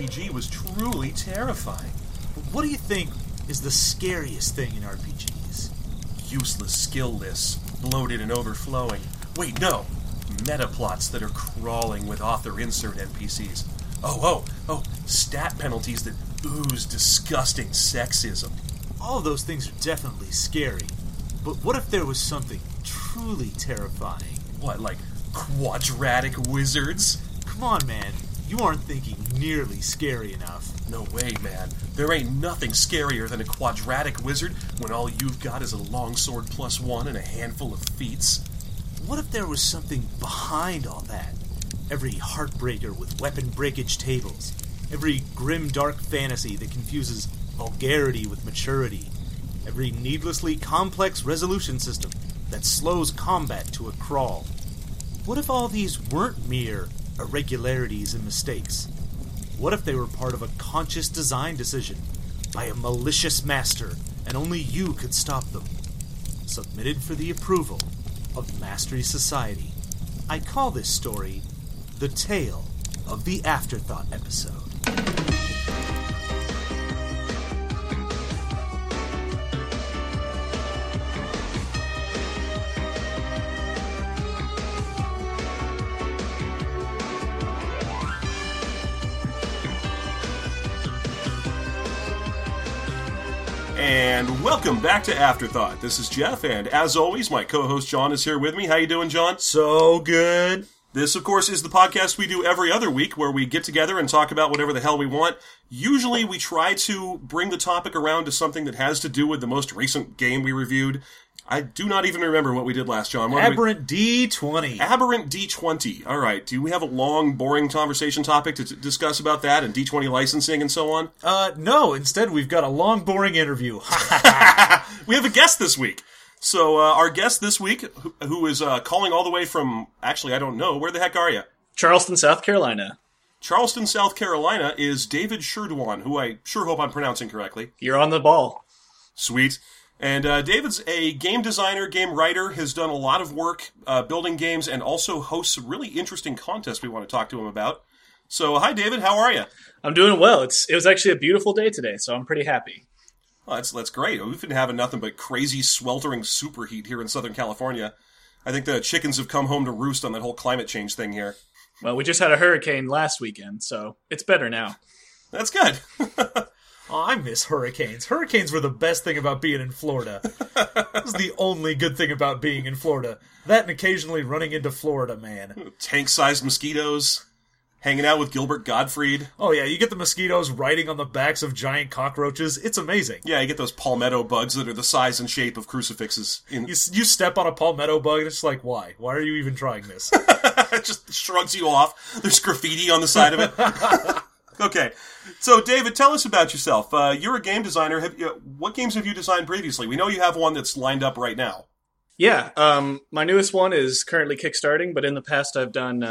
RPG was truly terrifying. But what do you think is the scariest thing in RPGs? Useless skill lists, bloated and overflowing. Wait, no! Meta plots that are crawling with author insert NPCs. Oh, stat penalties that ooze disgusting sexism. All of those things are definitely scary. But what if there was something truly terrifying? What, like quadratic wizards? Come on, man. You aren't thinking nearly scary enough. No way, man. There ain't nothing scarier than a quadratic wizard when all you've got is a longsword +1 and a handful of feats. What if there was something behind all that? Every heartbreaker with weapon breakage tables. Every grim dark fantasy that confuses vulgarity with maturity. Every needlessly complex resolution system that slows combat to a crawl. What if all these weren't mere irregularities and mistakes? What if they were part of a conscious design decision by a malicious master and only you could stop them? Submitted for the approval of Mastery Society. I call this story The Tale of the Afterthought episode. And welcome back to Afterthought. This is Jeff, and as always, my co-host John is here with me. How you doing, John? So good. This, of course, is the podcast we do every other week where we get together and talk about whatever the hell we want. Usually we try to bring the topic around to something that has to do with the most recent game we reviewed. I do not even remember what we did last, John. Aberrant D20. Aberrant D20. All right. Do we have a long, boring conversation topic to discuss about that and D20 licensing and so on? No. Instead, we've got a long, boring interview. We have a guest this week. So our guest this week, who is calling all the way from, actually, I don't know. Where the heck are you? Charleston, South Carolina. Charleston, South Carolina is David Sherduan, who I sure hope I'm pronouncing correctly. You're on the ball. Sweet. And David's a game designer, game writer, has done a lot of work building games, and also hosts a really interesting contest we want to talk to him about. So, hi, David. How are you? I'm doing well. It was actually a beautiful day today, so I'm pretty happy. Well, that's great. We've been having nothing but crazy, sweltering superheat here in Southern California. I think the chickens have come home to roost on that whole climate change thing here. Well, we just had a hurricane last weekend, so it's better now. That's good. Oh, I miss hurricanes. Hurricanes were the best thing about being in Florida. This is the only good thing about being in Florida. That and occasionally running into Florida, man. Tank-sized mosquitoes, hanging out with Gilbert Gottfried. Oh yeah, you get the mosquitoes riding on the backs of giant cockroaches. It's amazing. Yeah, you get those palmetto bugs that are the size and shape of crucifixes. You step on a palmetto bug and it's like, why? Why are you even trying this? It just shrugs you off. There's graffiti on the side of it. Okay, so David, tell us about yourself. You're a game designer. What games have you designed previously? We know you have one that's lined up right now. Yeah, my newest one is currently kickstarting, but in the past I've done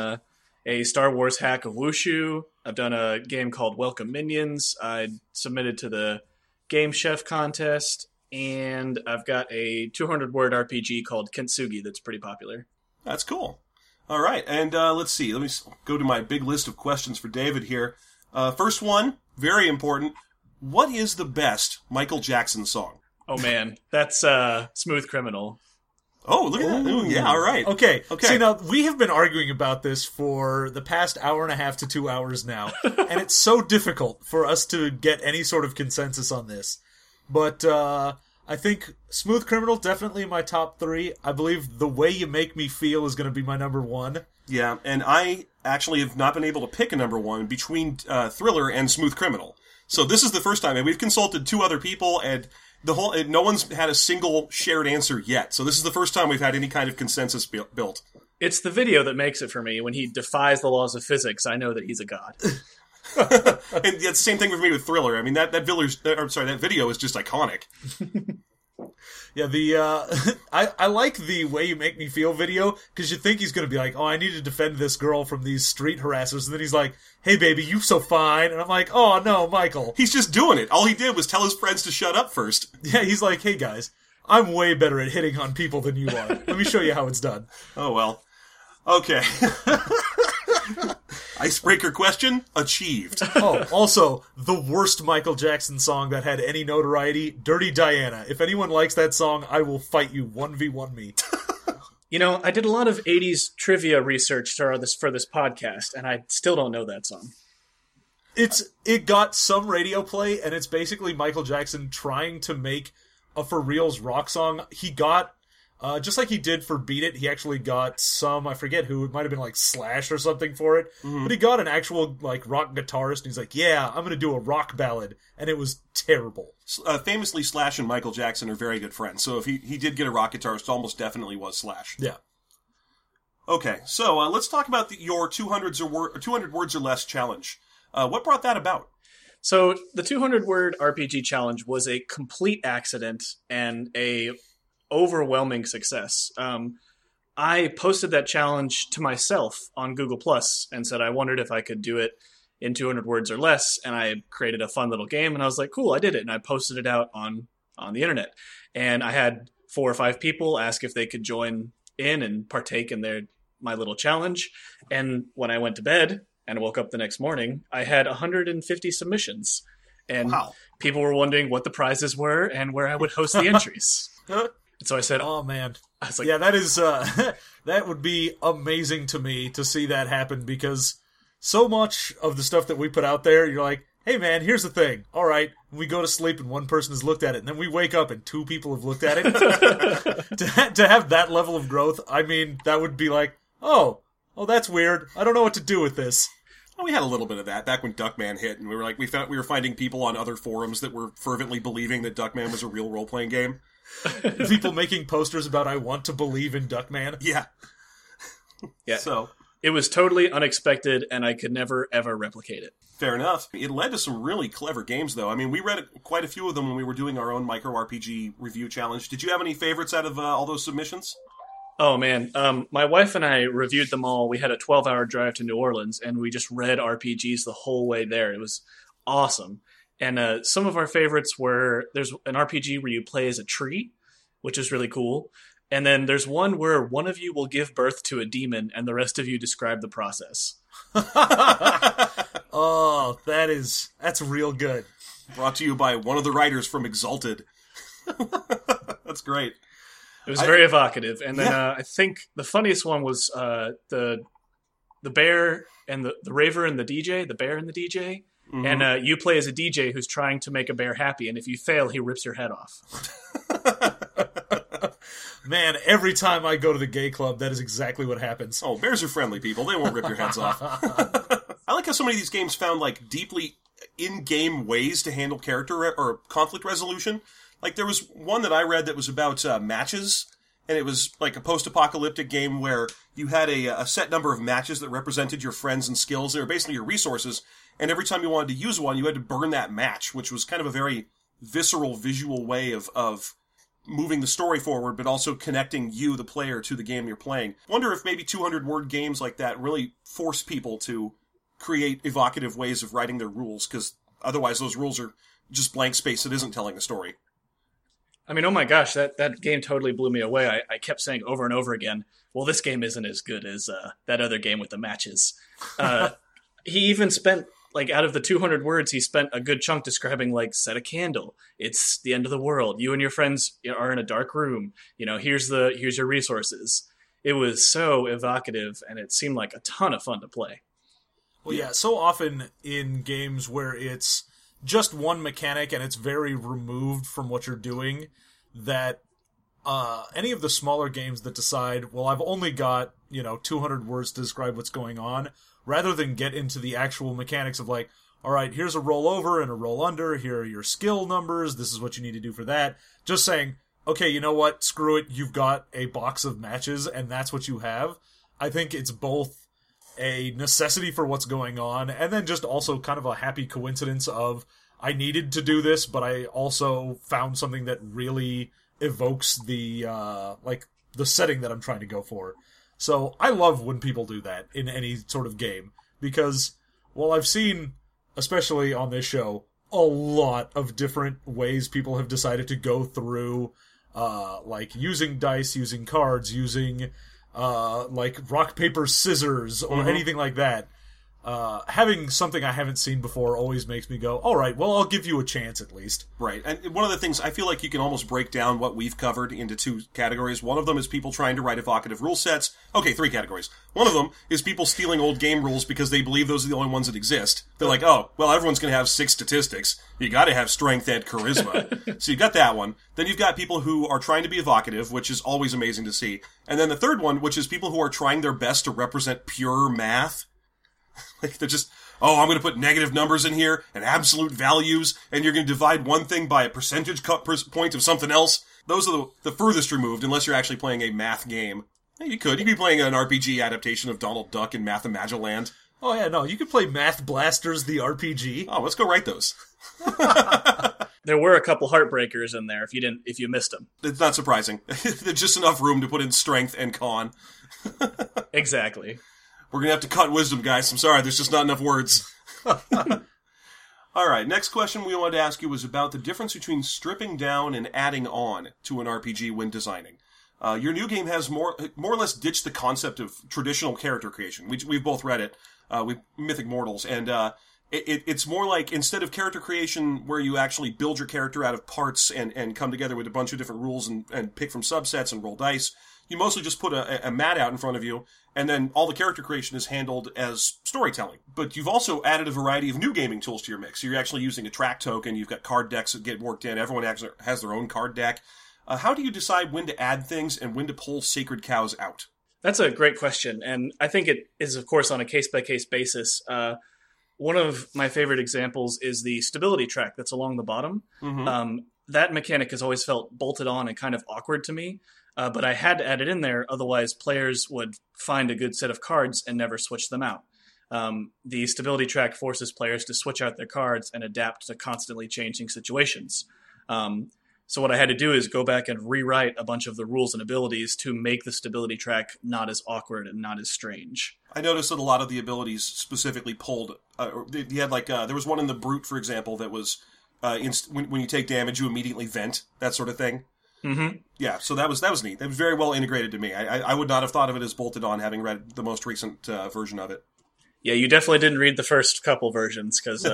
a Star Wars hack of Wushu. I've done a game called Welcome Minions. I submitted to the Game Chef contest, and I've got a 200-word RPG called Kintsugi that's pretty popular. That's cool. All right, and let's see. Let me go to my big list of questions for David here. First one, very important. What is the best Michael Jackson song? Oh man, that's Smooth Criminal. Oh, look at that. Ooh, yeah, all right. Okay. See, now, we have been arguing about this for the past hour and a half to 2 hours now, and it's so difficult for us to get any sort of consensus on this. But I think Smooth Criminal, definitely in my top 3. I believe The Way You Make Me Feel is going to be my number 1. Yeah, and I actually have not been able to pick a number 1 between Thriller and Smooth Criminal. So this is the first time, and we've consulted 2 other people, and no one's had a single shared answer yet. So this is the first time we've had any kind of consensus built. It's the video that makes it for me. When he defies the laws of physics, I know that he's a god. And it's the same thing for me with Thriller. I mean, that video is just iconic. Yeah, I like the Way You Make Me Feel video, because you think he's going to be like, oh, I need to defend this girl from these street harassers, and then he's like, hey baby, you so fine, and I'm like, oh no, Michael. He's just doing it. All he did was tell his friends to shut up first. Yeah, he's like, hey guys, I'm way better at hitting on people than you are. Let me show you how it's done. Oh well. Okay. Icebreaker question achieved. Oh, also, the worst Michael Jackson song that had any notoriety, Dirty Diana. If anyone likes that song, I will fight you 1v1 me. You know, I did a lot of 80s trivia research for this podcast, and I still don't know that song. It got some radio play, and it's basically Michael Jackson trying to make a for reals rock song. He got, just like he did for Beat It, he actually got some, I forget who, it might have been like Slash or something for it, but he got an actual like rock guitarist, and he's like, yeah, I'm gonna do a rock ballad, and it was terrible. Famously, Slash and Michael Jackson are very good friends, so if he did get a rock guitarist, it almost definitely was Slash. Yeah. Okay, so let's talk about your 200 words or less challenge. What brought that about? So the 200-word RPG challenge was a complete accident and a overwhelming success. I posted that challenge to myself on Google Plus and said I wondered if I could do it in 200 words or less, and I created a fun little game, and I was like, cool, I did it, and I posted it out on the internet. And I had 4 or 5 people ask if they could join in and partake in my little challenge. And when I went to bed and woke up the next morning, I had 150 submissions. And people were wondering what the prizes were and where I would host the entries. And so I said, oh man, I was like, yeah, that is that would be amazing to me to see that happen, because so much of the stuff that we put out there, you're like, hey man, here's the thing. All right, we go to sleep and one person has looked at it, and then we wake up and 2 people have looked at it. to have that level of growth, I mean, that would be like, oh, that's weird. I don't know what to do with this. Well, we had a little bit of that back when Duckman hit, and we were like, we were finding people on other forums that were fervently believing that Duckman was a real role-playing game. People making posters about I want to believe in Duckman. Yeah. Yeah. So it was totally unexpected, and I could never, ever replicate it. Fair enough. It led to some really clever games, though. I mean, we read quite a few of them when we were doing our own micro RPG review challenge. Did you have any favorites out of all those submissions? Oh, man. My wife and I reviewed them all. We had a 12-hour drive to New Orleans, and we just read RPGs the whole way there. It was awesome. And some of our favorites were, there's an RPG where you play as a tree, which is really cool. And then there's one where one of you will give birth to a demon, and the rest of you describe the process. Oh, that's real good. Brought to you by one of the writers from Exalted. That's great. It was very evocative. And then I think the funniest one was the bear and the raver and the DJ, the bear and the DJ. Mm-hmm. And you play as a DJ who's trying to make a bear happy, and if you fail, he rips your head off. Man, every time I go to the gay club, that is exactly what happens. Oh, bears are friendly people. They won't rip your heads off. I like how so many of these games found, like, deeply in-game ways to handle character or conflict resolution. Like, there was one that I read that was about matches, and it was like a post-apocalyptic game where you had a set number of matches that represented your friends and skills. They were basically your resources, and every time you wanted to use one, you had to burn that match, which was kind of a very visceral, visual way of moving the story forward, but also connecting you, the player, to the game you're playing. Wonder if maybe 200-word games like that really force people to create evocative ways of writing their rules, because otherwise those rules are just blank space that isn't telling a story. I mean, oh my gosh, that game totally blew me away. I kept saying over and over again, well, this game isn't as good as that other game with the matches. He even spent, like, out of the 200 words, he spent a good chunk describing, like, set a candle. It's the end of the world. You and your friends are in a dark room. You know, here's your resources. It was so evocative, and it seemed like a ton of fun to play. Well, yeah, so often in games where it's just one mechanic and it's very removed from what you're doing, that any of the smaller games that decide, well, I've only got, 200 words to describe what's going on, rather than get into the actual mechanics of, like, all right, here's a roll over and a roll under, here are your skill numbers, this is what you need to do for that. Just saying, okay, you know what, screw it, you've got a box of matches and that's what you have. I think it's both a necessity for what's going on, and then just also kind of a happy coincidence of, I needed to do this, but I also found something that really evokes the setting that I'm trying to go for. So I love when people do that in any sort of game, because, well, I've seen, especially on this show, a lot of different ways people have decided to go through, like using dice, using cards, using, like rock, paper, scissors, or anything like that. having something I haven't seen before always makes me go, all right, well, I'll give you a chance at least. Right. And one of the things, I feel like you can almost break down what we've covered into two categories. One of them is people trying to write evocative rule sets. Okay, three categories. One of them is people stealing old game rules because they believe those are the only ones that exist. They're like, oh, well, everyone's going to have 6 statistics. You got to have strength and charisma. So you've got that one. Then you've got people who are trying to be evocative, which is always amazing to see. And then the third one, which is people who are trying their best to represent pure math. Like, they're just, oh, I'm going to put negative numbers in here and absolute values, and you're going to divide one thing by a percentage point of something else. Those are the furthest removed, unless you're actually playing a math game. Yeah, you could. You could be playing an RPG adaptation of Donald Duck in Mathemagiland. Oh, yeah, no, you could play Math Blasters, the RPG. Oh, let's go write those. There were a couple heartbreakers in there if you missed them. It's not surprising. There's just enough room to put in strength and con. Exactly. We're going to have to cut wisdom, guys. I'm sorry, there's just not enough words. All right, next question we wanted to ask you was about the difference between stripping down and adding on to an RPG when designing. Your new game has more or less ditched the concept of traditional character creation. We've both read it with Mythic Mortals, and it's more like, instead of character creation where you actually build your character out of parts and come together with a bunch of different rules and pick from subsets and roll dice, you mostly just put a mat out in front of you, and then all the character creation is handled as storytelling. But you've also added a variety of new gaming tools to your mix. So you're actually using a track token, you've got card decks that get worked in, everyone has their own card deck. How do you decide when to add things and when to pull sacred cows out? That's a great question, and I think it is, of course, on a case-by-case basis. One of my favorite examples is the stability track that's along the bottom. Mm-hmm. That mechanic has always felt bolted on and kind of awkward to me. But I had to add it in there, otherwise players would find a good set of cards and never switch them out. The stability track forces players to switch out their cards and adapt to constantly changing situations. So what I had to do is go back and rewrite a bunch of the rules and abilities to make the stability track not as awkward and not as strange. I noticed that a lot of the abilities specifically pulled. You had there was one in the Brute, for example, that was when you take damage, you immediately vent, that sort of thing. Mm-hmm. Yeah, so that was neat. That was very well integrated to me. I would not have thought of it as bolted on, having read the most recent version of it. Yeah, you definitely didn't read the first couple versions, because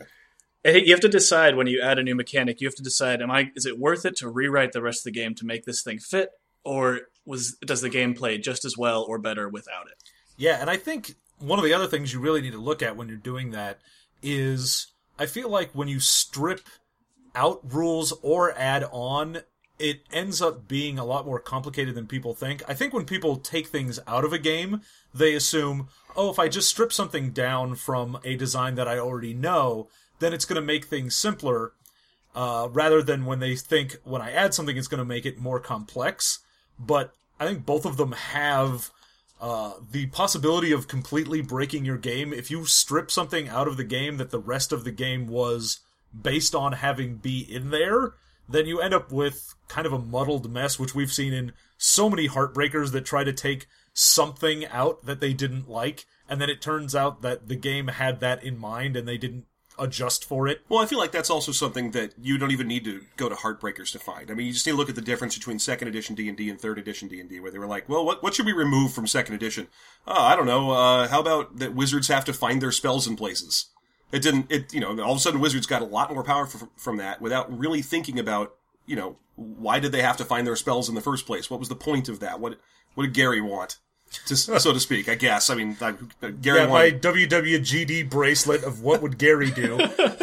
you have to decide when you add a new mechanic. You have to decide: is it worth it to rewrite the rest of the game to make this thing fit, or does the game play just as well or better without it? Yeah, and I think one of the other things you really need to look at when you're doing that is, I feel like when you strip out rules or add on, it ends up being a lot more complicated than people think. I think when people take things out of a game, they assume, oh, if I just strip something down from a design that I already know, then it's going to make things simpler, rather than when they think, when I add something, it's going to make it more complex. But I think both of them have the possibility of completely breaking your game. If you strip something out of the game that the rest of the game was based on having be in there, then you end up with kind of a muddled mess, which we've seen in so many Heartbreakers that try to take something out that they didn't like, and then it turns out that the game had that in mind and they didn't adjust for it. Well, I feel like that's also something that you don't even need to go to Heartbreakers to find. I mean, you just need to look at the difference between 2nd edition D&D and 3rd edition D&D, where they were like, well, what should we remove from 2nd edition? Oh, I don't know. How about that wizards have to find their spells in places? It didn't, all of a sudden Wizards got a lot more power from that without really thinking about, why did they have to find their spells in the first place? What was the point of that? What did Gary want? So to speak, I guess. I mean, Gary wanted... my WWGD bracelet of what would Gary do.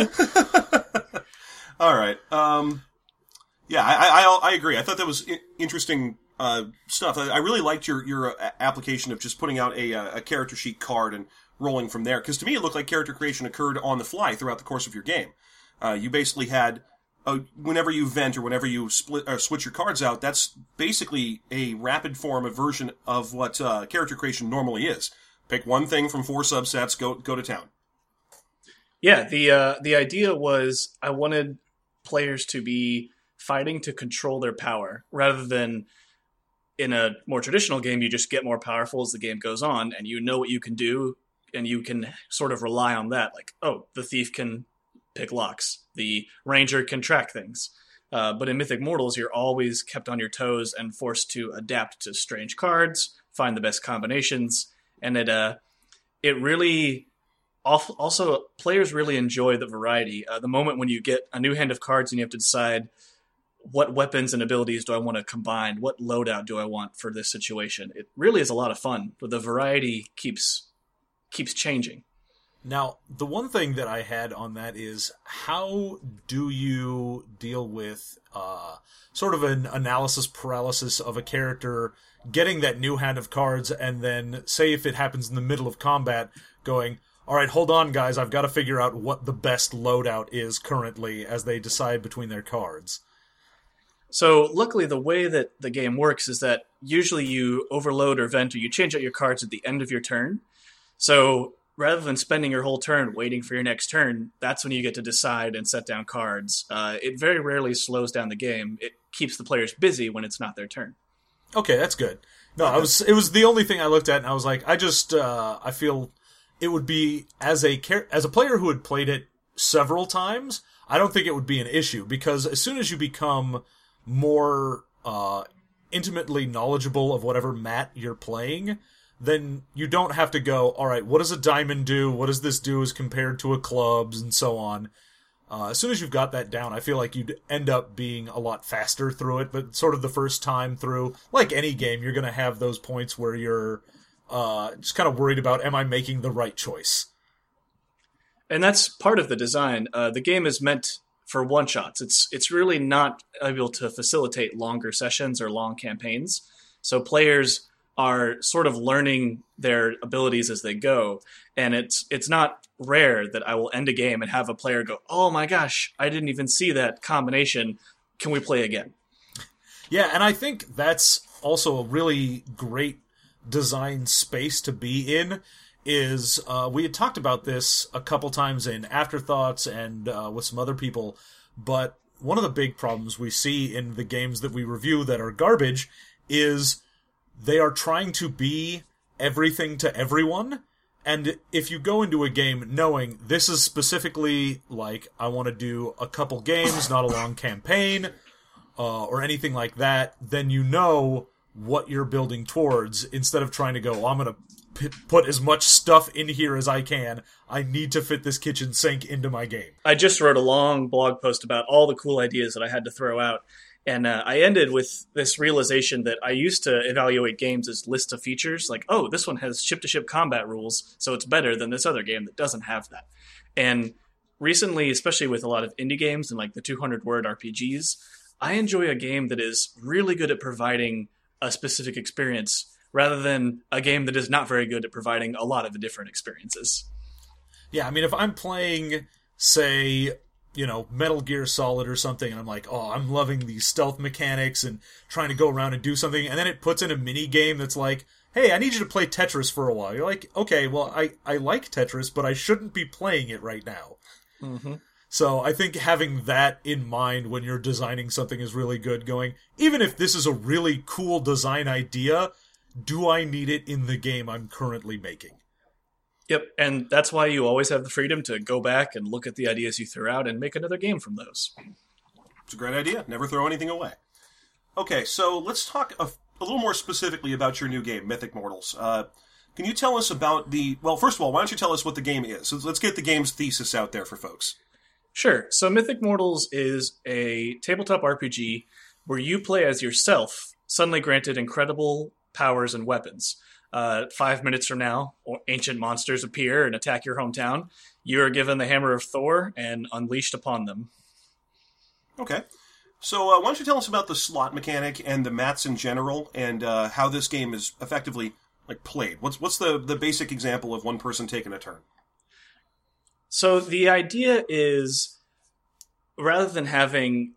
All right. Yeah, I agree. I thought that was interesting stuff. I really liked your application of just putting out a character sheet card and rolling from there, because to me it looked like character creation occurred on the fly throughout the course of your game. You basically had, whenever you vent or whenever you switch your cards out, that's basically a rapid form, a version of what character creation normally is. Pick one thing from 4 subsets, go to town. Yeah, the idea was I wanted players to be fighting to control their power, rather than in a more traditional game, you just get more powerful as the game goes on, and you know what you can do, and you can sort of rely on that. Like, oh, the thief can pick locks. The ranger can track things. But in Mythic Mortals, you're always kept on your toes and forced to adapt to strange cards, find the best combinations, and it really Also, players really enjoy the variety. The moment when you get a new hand of cards and you have to decide what weapons and abilities do I want to combine, what loadout do I want for this situation. It really is a lot of fun, but the variety keeps changing. Now, the one thing that I had on that is, how do you deal with sort of an analysis paralysis of a character getting that new hand of cards, and then, say if it happens in the middle of combat, going, all right, hold on, guys, I've got to figure out what the best loadout is currently as they decide between their cards. So luckily the way that the game works is that usually you overload or vent or you change out your cards at the end of your turn. So rather than spending your whole turn waiting for your next turn, that's when you get to decide and set down cards. It very rarely slows down the game. It keeps the players busy when it's not their turn. Okay, that's good. No, it was the only thing I looked at, and I was like, I feel it would be, as a player who had played it several times, I don't think it would be an issue, because as soon as you become more intimately knowledgeable of whatever mat you're playing, then you don't have to go, all right, what does a diamond do? What does this do as compared to a clubs, and so on. As soon as you've got that down, I feel like you'd end up being a lot faster through it, but sort of the first time through, like any game, you're going to have those points where you're just kind of worried about, am I making the right choice? And that's part of the design. The game is meant for one-shots. It's really not able to facilitate longer sessions or long campaigns. So players are sort of learning their abilities as they go. And it's not rare that I will end a game and have a player go, oh my gosh, I didn't even see that combination. Can we play again? Yeah, and I think that's also a really great design space to be in. Is we had talked about this a couple times in Afterthoughts and with some other people, but one of the big problems we see in the games that we review that are garbage is they are trying to be everything to everyone. And if you go into a game knowing this is specifically like, I want to do a couple games, not a long campaign, or anything like that, then you know what you're building towards, instead of trying to go, I'm going to put as much stuff in here as I can. I need to fit this kitchen sink into my game. I just wrote a long blog post about all the cool ideas that I had to throw out. And I ended with this realization that I used to evaluate games as lists of features. Like, oh, this one has ship-to-ship combat rules, so it's better than this other game that doesn't have that. And recently, especially with a lot of indie games and like the 200-word RPGs, I enjoy a game that is really good at providing a specific experience, rather than a game that is not very good at providing a lot of different experiences. Yeah, I mean, if I'm playing, say, Metal Gear Solid or something, and I'm like, oh, I'm loving these stealth mechanics and trying to go around and do something, and then it puts in a mini game that's like, hey, I need you to play Tetris for a while. You're like, okay, well, I like Tetris, but I shouldn't be playing it right now. Mm-hmm. So I think having that in mind when you're designing something is really good, going, even if this is a really cool design idea, do I need it in the game I'm currently making? Yep, and that's why you always have the freedom to go back and look at the ideas you threw out and make another game from those. It's a great idea. Never throw anything away. Okay, so let's talk a little more specifically about your new game, Mythic Mortals. Can you tell us about well, first of all, why don't you tell us what the game is? So let's get the game's thesis out there for folks. Sure. So Mythic Mortals is a tabletop RPG where you play as yourself, suddenly granted incredible powers and weapons. 5 minutes from now, ancient monsters appear and attack your hometown. You are given the Hammer of Thor and unleashed upon them. Okay. So why don't you tell us about the slot mechanic and the mats in general, and how this game is effectively played? What's the basic example of one person taking a turn? So the idea is, rather than having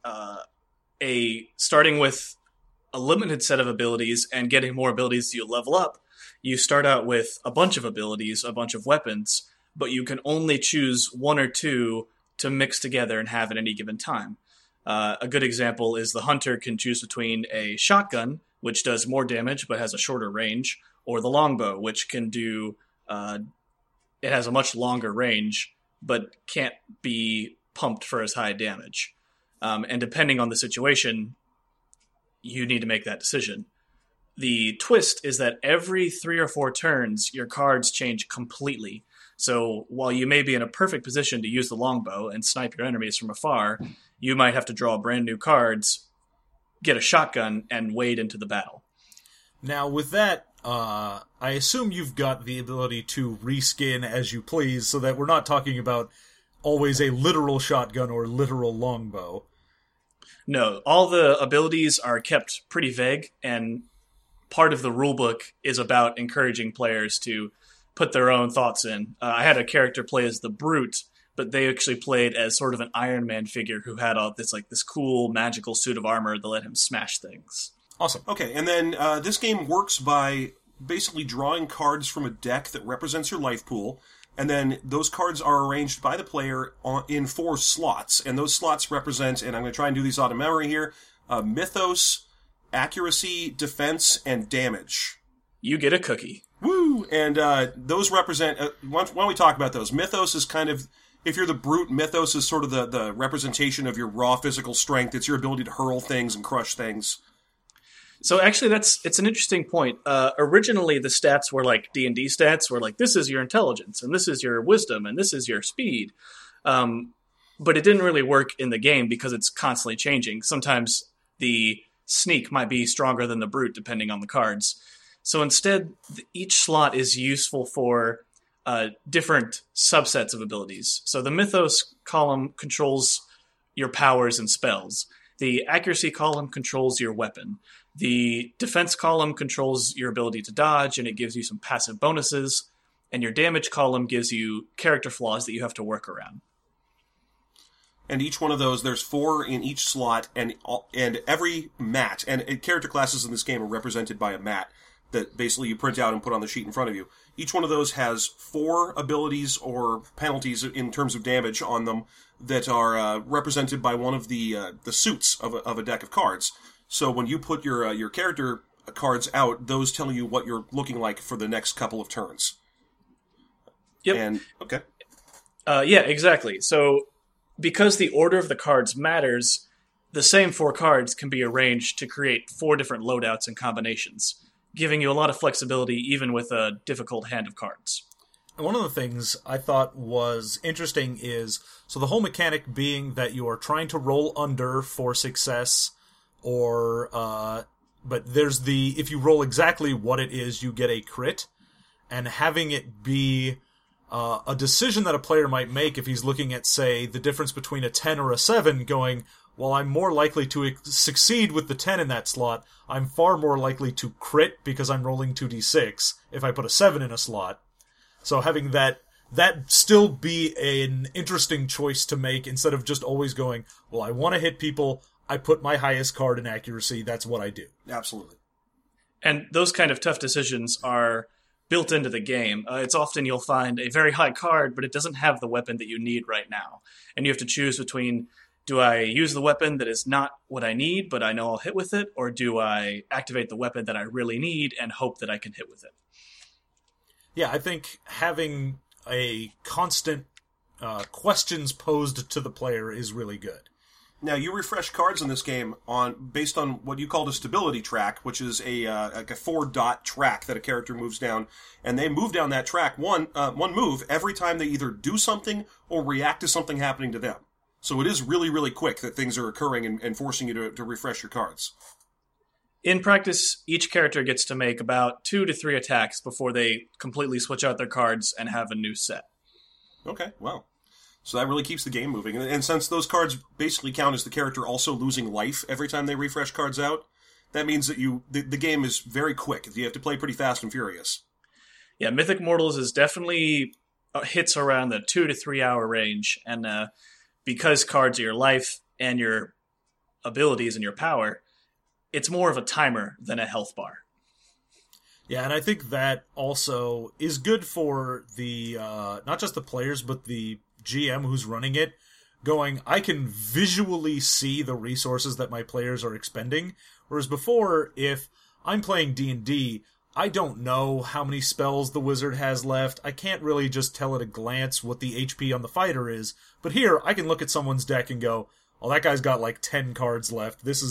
starting with a limited set of abilities and getting more abilities as you level up, you start out with a bunch of abilities, a bunch of weapons, but you can only choose one or two to mix together and have at any given time. A good example is the hunter can choose between a shotgun, which does more damage but has a shorter range, or the longbow, which can do... it has a much longer range, but can't be pumped for as high damage. And depending on the situation, you need to make that decision. The twist is that every 3 or 4 turns, your cards change completely. So while you may be in a perfect position to use the longbow and snipe your enemies from afar, you might have to draw brand new cards, get a shotgun, and wade into the battle. Now, with that, I assume you've got the ability to reskin as you please, so that we're not talking about always a literal shotgun or literal longbow. No, all the abilities are kept pretty vague, and part of the rulebook is about encouraging players to put their own thoughts in. I had a character play as the Brute, but they actually played as sort of an Iron Man figure who had all this cool magical suit of armor that let him smash things. Awesome. Okay, and then this game works by basically drawing cards from a deck that represents your life pool, and then those cards are arranged by the player in 4 slots, and those slots represent, and I'm going to try and do these out of memory here, mythos, accuracy, defense, and damage. You get a cookie. Woo! And those represent... why don't we talk about those? Mythos is kind of... If you're the Brute, Mythos is sort of the representation of your raw physical strength. It's your ability to hurl things and crush things. So actually, it's an interesting point. Originally, the stats were like D&D stats, were like, this is your intelligence, and this is your wisdom, and this is your speed. But it didn't really work in the game because it's constantly changing. Sometimes the sneak might be stronger than the Brute, depending on the cards. So instead, each slot is useful for different subsets of abilities. So the Mythos column controls your powers and spells. The accuracy column controls your weapon. The defense column controls your ability to dodge, and it gives you some passive bonuses. And your damage column gives you character flaws that you have to work around. And each one of those, there's 4 in each slot, and every mat, and character classes in this game are represented by a mat that basically you print out and put on the sheet in front of you. Each one of those has 4 abilities or penalties in terms of damage on them that are represented by one of the suits of a deck of cards. So when you put your character cards out, those tell you what you're looking like for the next couple of turns. Yep. And, okay. Yeah, exactly. So because the order of the cards matters, the same 4 cards can be arranged to create 4 different loadouts and combinations, giving you a lot of flexibility even with a difficult hand of cards. One of the things I thought was interesting is, so the whole mechanic being that you are trying to roll under for success, or, but there's if you roll exactly what it is, you get a crit, and having it be a decision that a player might make if he's looking at, say, the difference between a 10 or a 7, going, well, I'm more likely to succeed with the 10 in that slot. I'm far more likely to crit because I'm rolling 2d6 if I put a 7 in a slot. So having that still be an interesting choice to make instead of just always going, well, I want to hit people, I put my highest card in accuracy, that's what I do. Absolutely. And those kind of tough decisions are built into the game. It's often you'll find a very high card, but it doesn't have the weapon that you need right now. And you have to choose between, do I use the weapon that is not what I need, but I know I'll hit with it, or do I activate the weapon that I really need and hope that I can hit with it? Yeah, I think having a constant questions posed to the player is really good. Now, you refresh cards in this game based on what you called a stability track, which is a 4-dot track that a character moves down, and they move down that track one move every time they either do something or react to something happening to them. So it is really, really quick that things are occurring and forcing you to refresh your cards. In practice, each character gets to make about 2 to 3 attacks before they completely switch out their cards and have a new set. Okay, wow. So that really keeps the game moving. And since those cards basically count as the character also losing life every time they refresh cards out, that means that the game is very quick. You have to play pretty fast and furious. Yeah, Mythic Mortals is definitely hits around the 2 to 3 hour range, and because cards are your life and your abilities and your power, it's more of a timer than a health bar. Yeah, and I think that also is good for the not just the players, but the GM who's running it, going, I can visually see the resources that my players are expending, whereas before, if I'm playing D&D, I don't know how many spells the wizard has left. I can't really just tell at a glance what the HP on the fighter is, but here, I can look at someone's deck and go, oh, that guy's got like 10 cards left. This is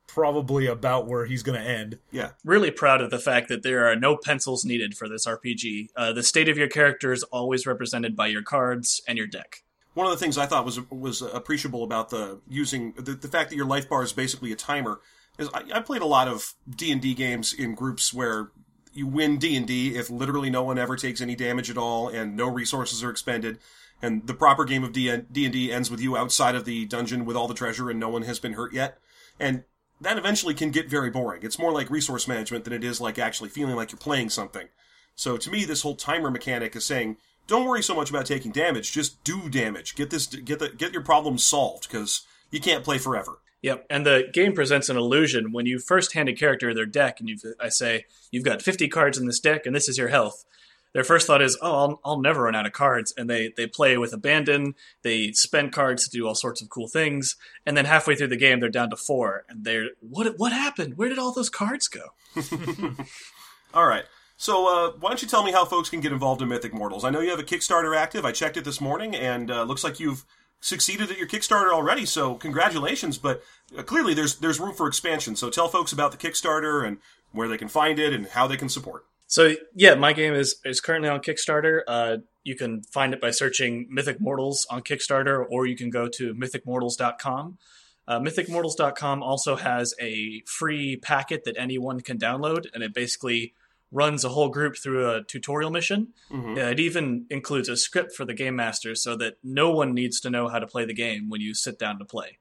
probably about where he's going to end. Yeah. Really proud of the fact that there are no pencils needed for this RPG. The state of your character is always represented by your cards and your deck. One of the things I thought was appreciable about the fact that your life bar is basically a timer is I played a lot of D&D games in groups where you win D&D if literally no one ever takes any damage at all and no resources are expended, and the proper game of D&D ends with you outside of the dungeon with all the treasure and no one has been hurt yet. And that eventually can get very boring. It's more like resource management than it is like actually feeling like you're playing something. So to me, this whole timer mechanic is saying, don't worry so much about taking damage, just do damage. Get your problems solved, because you can't play forever. Yep, and the game presents an illusion. When you first hand a character their deck, and I say, you've got 50 cards in this deck, and this is your health. Their first thought is, I'll never run out of cards, and they play with abandon, they spend cards to do all sorts of cool things, and then halfway through the game, they're down to 4, and they're, what happened? Where did all those cards go? All right. So, why don't you tell me how folks can get involved in Mythic Mortals? I know you have a Kickstarter active. I checked it this morning, and looks like you've succeeded at your Kickstarter already, so congratulations, but clearly there's room for expansion. So tell folks about the Kickstarter and where they can find it and how they can support. So, yeah, my game is currently on Kickstarter. You can find it by searching Mythic Mortals on Kickstarter, or you can go to mythicmortals.com. Mythicmortals.com also has a free packet that anyone can download, and it basically runs a whole group through a tutorial mission. Mm-hmm. It even includes a script for the game master so that no one needs to know how to play the game when you sit down to play.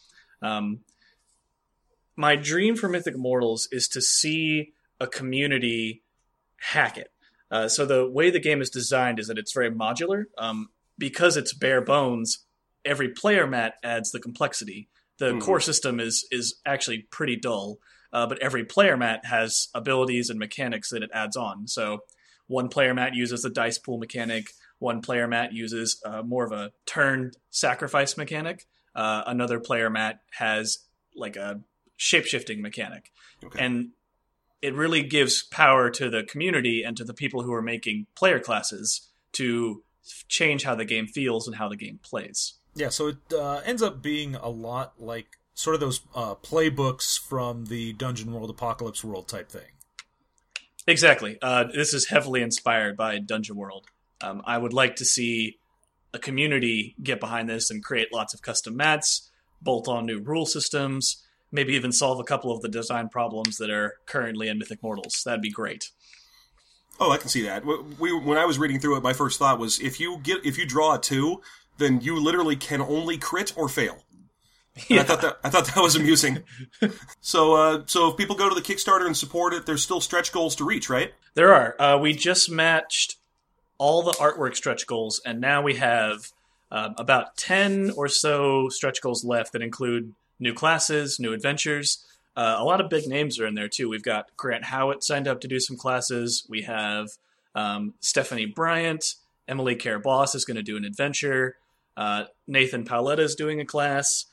My dream for Mythic Mortals is to see a community hack it. So the way the game is designed is that it's very modular. Because it's bare bones, every player mat adds the complexity. The core system is actually pretty dull. But every player mat has abilities and mechanics that it adds on. So one player mat uses a dice pool mechanic. One player mat uses more of a turn sacrifice mechanic. Another player mat has like a shape-shifting mechanic. Okay. And it really gives power to the community and to the people who are making player classes to change how the game feels and how the game plays. Yeah, so it ends up being a lot like sort of those playbooks from the Dungeon World, Apocalypse World type thing. Exactly. This is heavily inspired by Dungeon World. I would like to see a community get behind this and create lots of custom mats, bolt on new rule systems, maybe even solve a couple of the design problems that are currently in Mythic Mortals. That'd be great. Oh, I can see that. When I was reading through it, my first thought was if you draw a 2, then you literally can only crit or fail. Yeah. I thought that was amusing. So if people go to the Kickstarter and support it, there's still stretch goals to reach, right? There are. We just matched all the artwork stretch goals, and now we have about 10 or so stretch goals left that include new classes, new adventures. A lot of big names are in there, too. We've got Grant Howitt signed up to do some classes. We have Stephanie Bryant. Emily Care Boss is going to do an adventure. Nathan Paoletta is doing a class.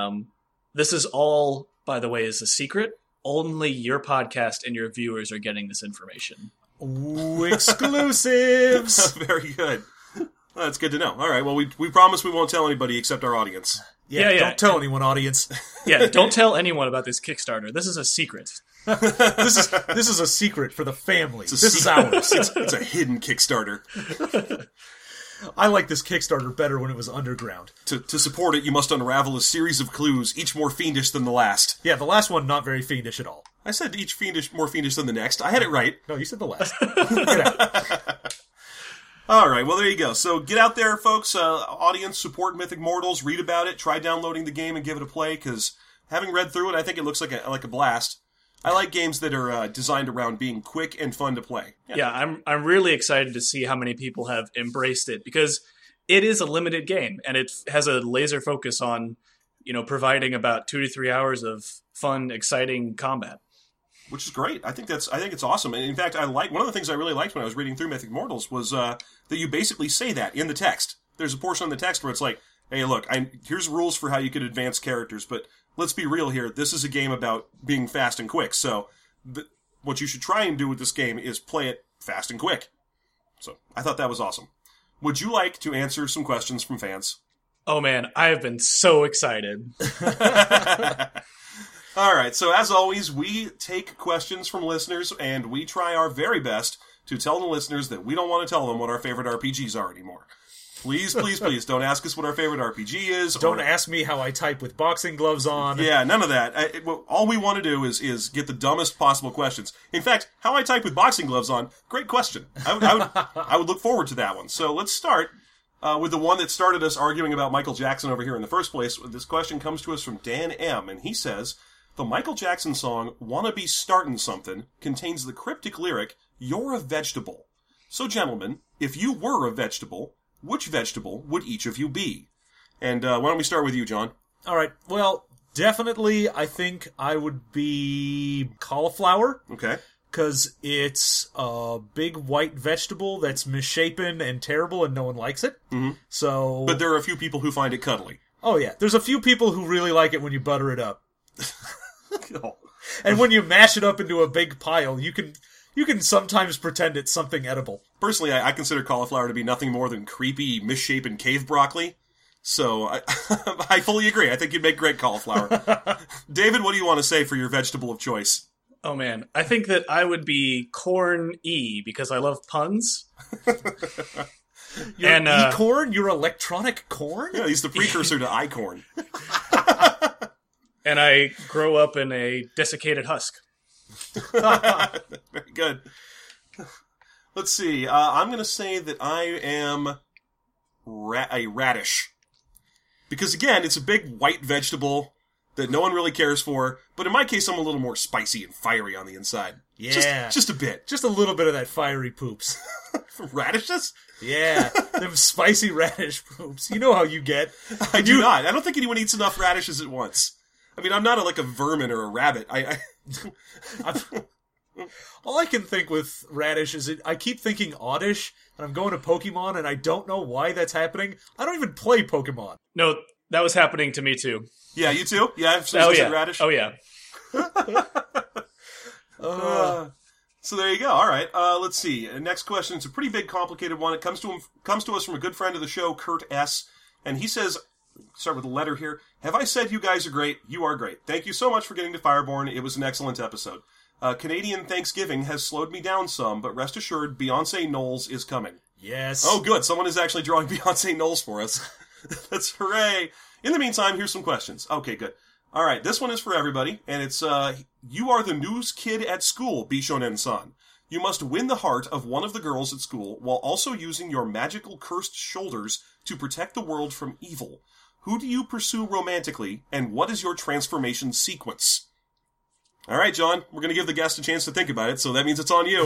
This is all, by the way, is a secret. Only your podcast and your viewers are getting this information. Ooh, exclusives! Very good. Well, that's good to know. All right, well, we promise we won't tell anybody except our audience. Yeah. Don't tell anyone, audience. Yeah, don't tell anyone about this Kickstarter. This is a secret. This is a secret for the family. This is ours. It's a hidden Kickstarter. I like this Kickstarter better when it was underground. To support it, you must unravel a series of clues, each more fiendish than the last. Yeah, the last one not very fiendish at all. I said each more fiendish than the next. I had it right. No, you said the last. Get out. All right, well, there you go. So get out there, folks. Audience, support Mythic Mortals. Read about it. Try downloading the game and give it a play, because having read through it, I think it looks like a blast. I like games that are designed around being quick and fun to play. Yeah, I'm really excited to see how many people have embraced it, because it is a limited game, and it has a laser focus on, providing about 2 to 3 hours of fun, exciting combat. Which is great. I think it's awesome. And in fact, one of the things I really liked when I was reading through Mythic Mortals was that you basically say that in the text. There's a portion in the text where it's like, hey, look, here's rules for how you can advance characters, but let's be real here. This is a game about being fast and quick. So what you should try and do with this game is play it fast and quick. So I thought that was awesome. Would you like to answer some questions from fans? Oh, man, I have been so excited. All right, so as always, we take questions from listeners, and we try our very best to tell the listeners that we don't want to tell them what our favorite RPGs are anymore. Please, please, please, don't ask us what our favorite RPG is. Don't ask me how I type with boxing gloves on. Yeah, none of that. All we want to do is get the dumbest possible questions. In fact, how I type with boxing gloves on, great question. I would look forward to that one. So let's start with the one that started us arguing about Michael Jackson over here in the first place. This question comes to us from Dan M., and he says, the Michael Jackson song, Wanna Be Startin' Something, contains the cryptic lyric, You're a vegetable. So, gentlemen, if you were a vegetable, which vegetable would each of you be? And why don't we start with you, John? All right. Well, definitely, I think I would be cauliflower. Okay. Because it's a big white vegetable that's misshapen and terrible and no one likes it. Mm-hmm. So, But there are a few people who find it cuddly. Oh, yeah. There's a few people who really like it when you butter it up. Oh. And when you mash it up into a big pile, you can sometimes pretend it's something edible. Personally, I consider cauliflower to be nothing more than creepy, misshapen cave broccoli. So, I fully agree. I think you'd make great cauliflower. David, what do you want to say for your vegetable of choice? Oh man, I think that I would be corn E because I love puns. You're e-corn? You're electronic corn? Yeah, he's the precursor to icorn. And I grow up in a desiccated husk. Very good. Let's see. I'm going to say that I am a radish. Because, again, it's a big white vegetable that no one really cares for. But in my case, I'm a little more spicy and fiery on the inside. Yeah. Just a bit. Just a little bit of that fiery poops. Radishes? Yeah. Them spicy radish poops. You know how you get. I do not. I don't think anyone eats enough radishes at once. I mean, I'm not like a vermin or a rabbit. All I can think with radish is I keep thinking oddish, and I'm going to Pokemon, and I don't know why that's happening. I don't even play Pokemon. No, that was happening to me too. Yeah, you too? Yeah, I've yeah. Radish. Oh yeah. So there you go. All right. Let's see. Next question. It's a pretty big, complicated one. It comes to us from a good friend of the show, Kurt S. And he says, start with a letter here. Have I said you guys are great? You are great. Thank you so much for getting to Fireborn. It was an excellent episode. Canadian Thanksgiving has slowed me down some, but rest assured, Beyonce Knowles is coming. Yes. Oh, good. Someone is actually drawing Beyonce Knowles for us. That's hooray. In the meantime, here's some questions. Okay, good. All right, this one is for everybody, and it's, you are the news kid at school, Bishonen-san. You must win the heart of one of the girls at school while also using your magical cursed shoulders to protect the world from evil. Who do you pursue romantically, and what is your transformation sequence? All right, John, we're going to give the guest a chance to think about it, so that means it's on you.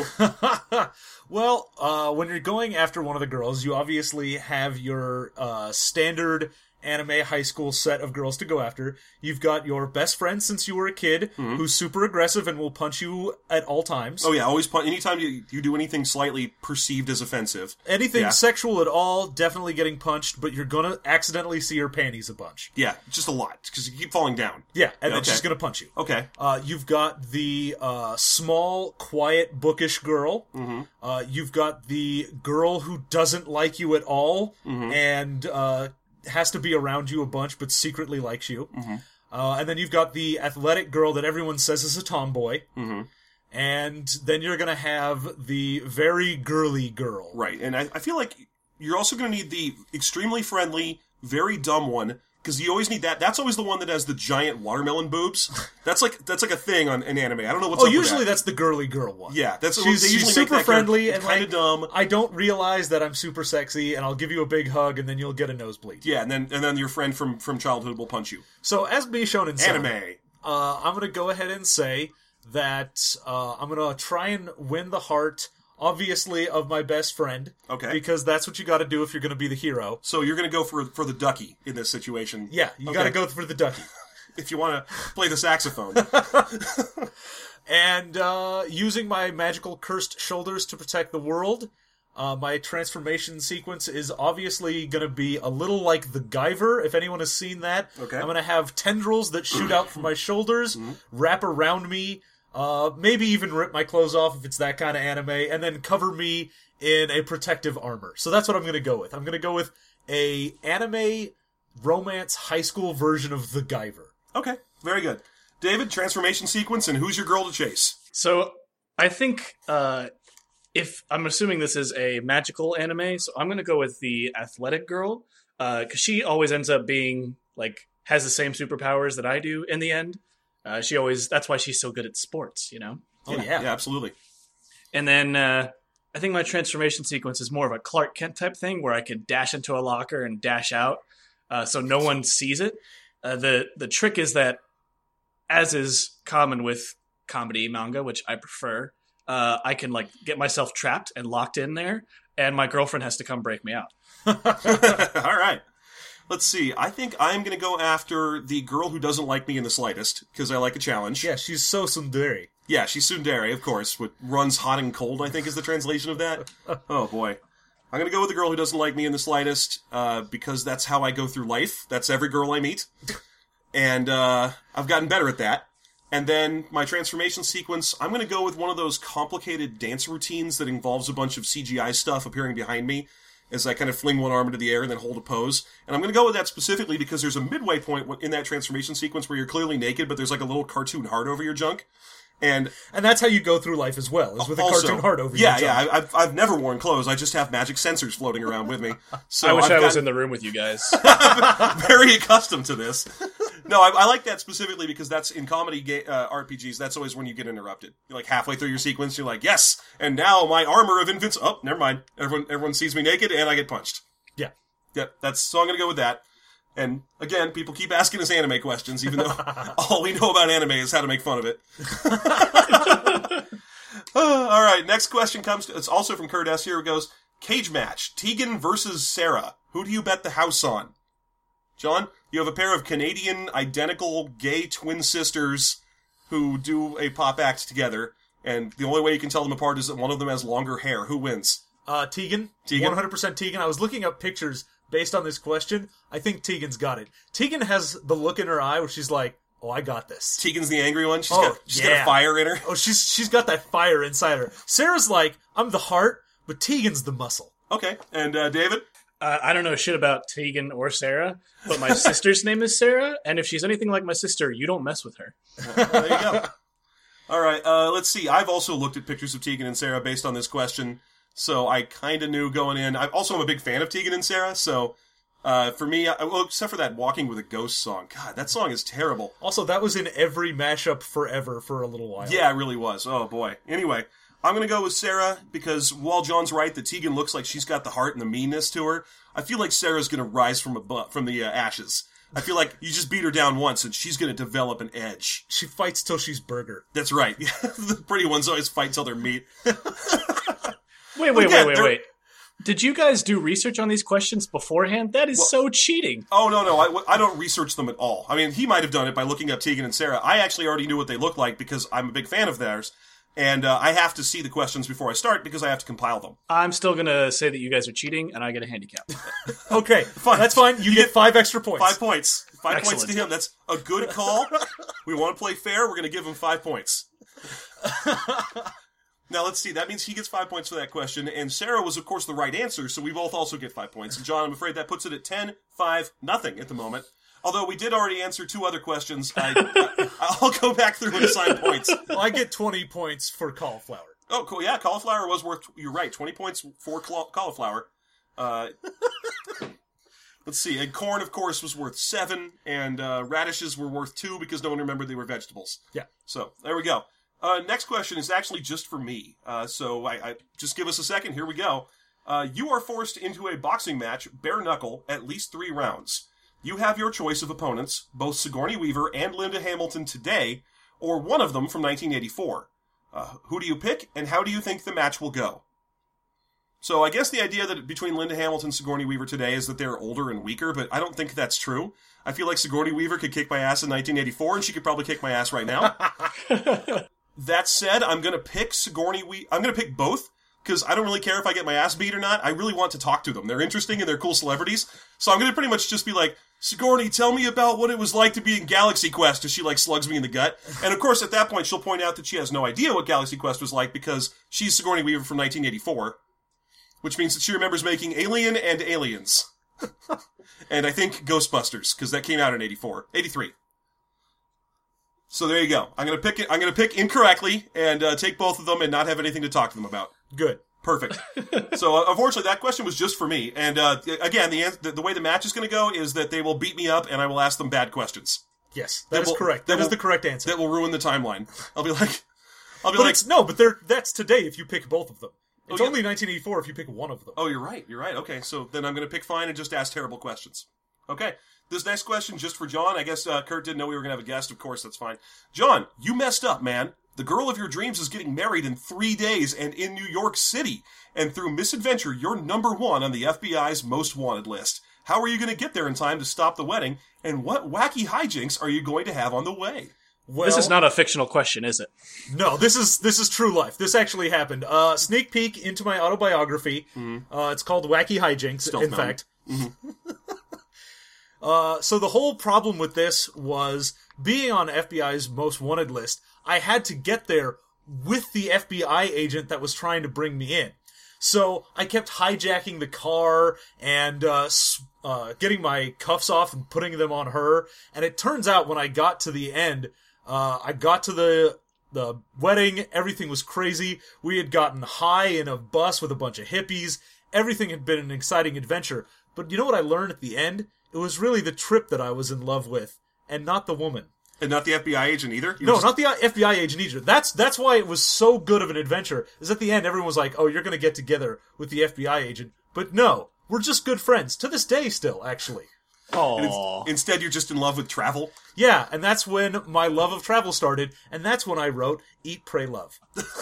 Well, when you're going after one of the girls, you obviously have your standard anime high school set of girls to go after. You've got your best friend since you were a kid, who's super aggressive and will punch you at all times. Oh yeah, always punch. Anytime you do anything slightly perceived as offensive. Anything sexual at all, definitely getting punched, but you're gonna accidentally see her panties a bunch. Yeah, just a lot, because you keep falling down. Yeah, and then she's gonna punch you. Okay. You've got the small, quiet, bookish girl. You've got the girl who doesn't like you at all, and has to be around you a bunch, but secretly likes you. And then you've got the athletic girl that everyone says is a tomboy. And then you're going to have the very girly girl. Right, and I feel like you're also going to need the extremely friendly, very dumb one, because you always need that. That's always the one that has the giant watermelon boobs. That's like a thing in anime. I don't know what's up with usually that. that's the girly girl one. Yeah, that's she's super friendly and kind of dumb. I don't realize that I'm super sexy, and I'll give you a big hug, and then you'll get a nosebleed. Yeah, and then your friend from childhood will punch you. So as Bishonen-san, Anime. I'm going to go ahead and say that I'm going to try and win the heart, obviously, of my best friend. Okay. Because that's what you got to do if you're going to be the hero. So you're going to go for the ducky in this situation. Yeah, you got to go for the ducky. If you want to play the saxophone. And using my magical cursed shoulders to protect the world, my transformation sequence is obviously going to be a little like the Guyver, if anyone has seen that. Okay. I'm going to have tendrils that shoot out from my shoulders, wrap around me, maybe even rip my clothes off if it's that kind of anime, and then cover me in a protective armor. So that's what I'm going to go with. I'm going to go with a anime romance high school version of the Guyver. Okay, very good. David, transformation sequence, and who's your girl to chase? So I think if I'm assuming this is a magical anime, so I'm going to go with the athletic girl because she always ends up being like has the same superpowers that I do in the end. That's why she's so good at sports, you know? Oh, yeah. Yeah, absolutely. And then I think my transformation sequence is more of a Clark Kent type thing where I could dash into a locker and dash out so no one sees it. The trick is that, as is common with comedy manga, which I prefer, I can like get myself trapped and locked in there, and my girlfriend has to come break me out. All right. Let's see. I think I'm going to go after the girl who doesn't like me in the slightest, because I like a challenge. Yeah, she's so tsundere. Yeah, she's tsundere, of course. What runs hot and cold, I think, is the translation of that. Oh, boy. I'm going to go with the girl who doesn't like me in the slightest, because that's how I go through life. That's every girl I meet. And I've gotten better at that. And then my transformation sequence, I'm going to go with one of those complicated dance routines that involves a bunch of CGI stuff appearing behind me as I kind of fling one arm into the air and then hold a pose. And I'm going to go with that specifically because there's a midway point in that transformation sequence where you're clearly naked, but there's like a little cartoon heart over your junk. And that's how you go through life as well, is with also, a cartoon heart over your junk. Yeah, I've never worn clothes. I just have magic sensors floating around with me. So I wish I was in the room with you guys. very accustomed to this. No, I like that specifically because that's in comedy RPGs. That's always when you get interrupted. You're like halfway through your sequence, you're like, yes, and now my armor of infants. Oh, never mind. Everyone sees me naked, and I get punched. Yeah. Yep. So I'm gonna go with that. And again, people keep asking us anime questions, even though all we know about anime is how to make fun of it. All right, next question comes. It's also from Kurt S. Here it goes. Cage match: Tegan versus Sarah. Who do you bet the house on? John, you have a pair of Canadian identical gay twin sisters who do a pop act together, and the only way you can tell them apart is that one of them has longer hair. Who wins? Tegan. Tegan? 100% Tegan. I was looking up pictures based on this question. I think Tegan's got it. Tegan has the look in her eye where she's like, oh, I got this. Tegan's the angry one? She's got yeah. a fire in her? Oh, she's got that fire inside her. Sarah's like, I'm the heart, but Tegan's the muscle. Okay, and David? I don't know shit about Tegan or Sarah, but my sister's name is Sarah, and if she's anything like my sister, you don't mess with her. There you go. All right, let's see. I've also looked at pictures of Tegan and Sarah based on this question, so I kind of knew going in. I also am a big fan of Tegan and Sarah, so for me, except for that Walking with a Ghost song. God, that song is terrible. Also, that was in every mashup forever for a little while. Yeah, it really was. Oh, boy. Anyway, I'm going to go with Sarah because while John's right that Tegan looks like she's got the heart and the meanness to her, I feel like Sarah's going to rise from the ashes. I feel like you just beat her down once and she's going to develop an edge. She fights till she's burger. That's right. The pretty ones always fight till they're meat. Wait. Did you guys do research on these questions beforehand? That is so cheating. Oh, no. I don't research them at all. I mean, he might have done it by looking up Tegan and Sarah. I actually already knew what they looked like because I'm a big fan of theirs. And I have to see the questions before I start because I have to compile them. I'm still going to say that you guys are cheating, and I get a handicap. Okay, fine. That's fine. You get 5 extra points. 5 points. 5 Excellent. points to him. That's a good call. We want to play fair. We're going to give him 5 points. Now, let's see. That means he gets 5 points for that question. And Sarah was, of course, the right answer, so we both also get 5 points. And John, I'm afraid that puts it at 10-5-0 at the moment. Although we did already answer 2 other questions, I'll go back through and assign points. Well, I get 20 points for cauliflower. Oh, cool. Yeah, cauliflower was worth... You're right, 20 points for cauliflower. Let's see. And corn, of course, was worth 7, and radishes were worth 2 because no one remembered they were vegetables. Yeah. So, there we go. Next question is actually just for me. So, I just give us a second. Here we go. You are forced into a boxing match, bare knuckle, at least 3 rounds. You have your choice of opponents, both Sigourney Weaver and Linda Hamilton today, or one of them from 1984. Who do you pick, and how do you think the match will go? So I guess the idea that between Linda Hamilton and Sigourney Weaver today is that they're older and weaker, but I don't think that's true. I feel like Sigourney Weaver could kick my ass in 1984, and she could probably kick my ass right now. That said, I'm going to pick I'm going to pick both, because I don't really care if I get my ass beat or not. I really want to talk to them. They're interesting and they're cool celebrities. So I'm going to pretty much just be like, Sigourney, tell me about what it was like to be in Galaxy Quest, as she, slugs me in the gut. And, of course, at that point, she'll point out that she has no idea what Galaxy Quest was like because she's Sigourney Weaver from 1984, which means that she remembers making Alien and Aliens. And I think Ghostbusters, because that came out in 83. So there you go. I'm gonna pick it. I'm gonna pick incorrectly and take both of them and not have anything to talk to them about. Good. Perfect. So unfortunately, that question was just for me. And again, the way the match is going to go is that they will beat me up and I will ask them bad questions. Yes, that is correct. That is the correct answer. That will ruin the timeline. I'll be like, that's today if you pick both of them. It's only 1984 if you pick one of them. Oh, you're right. You're right. Okay, so then I'm going to pick fine and just ask terrible questions. Okay. This next question, just for John. I guess Kurt didn't know we were going to have a guest. Of course, that's fine. John, you messed up, man. The girl of your dreams is getting married in 3 days and in New York City. And through misadventure, you're number 1 on the FBI's most wanted list. How are you going to get there in time to stop the wedding? And what wacky hijinks are you going to have on the way? Well, this is not a fictional question, is it? No, this is true life. This actually happened. Sneak peek into my autobiography. It's called Wacky Hijinks, Stealth fact. So the whole problem with this was being on FBI's most wanted list. I had to get there with the FBI agent that was trying to bring me in. So I kept hijacking the car and getting my cuffs off and putting them on her. And it turns out when I got to the end, I got to the wedding. Everything was crazy. We had gotten high in a bus with a bunch of hippies. Everything had been an exciting adventure. But you know what I learned at the end? It was really the trip that I was in love with, and not the woman. And not the FBI agent either? Not the FBI agent either. That's why it was so good of an adventure, is at the end everyone was like, oh, you're going to get together with the FBI agent. But no, we're just good friends. To this day still, actually. Aww. Instead, you're just in love with travel? Yeah, and that's when my love of travel started, and that's when I wrote Eat, Pray, Love.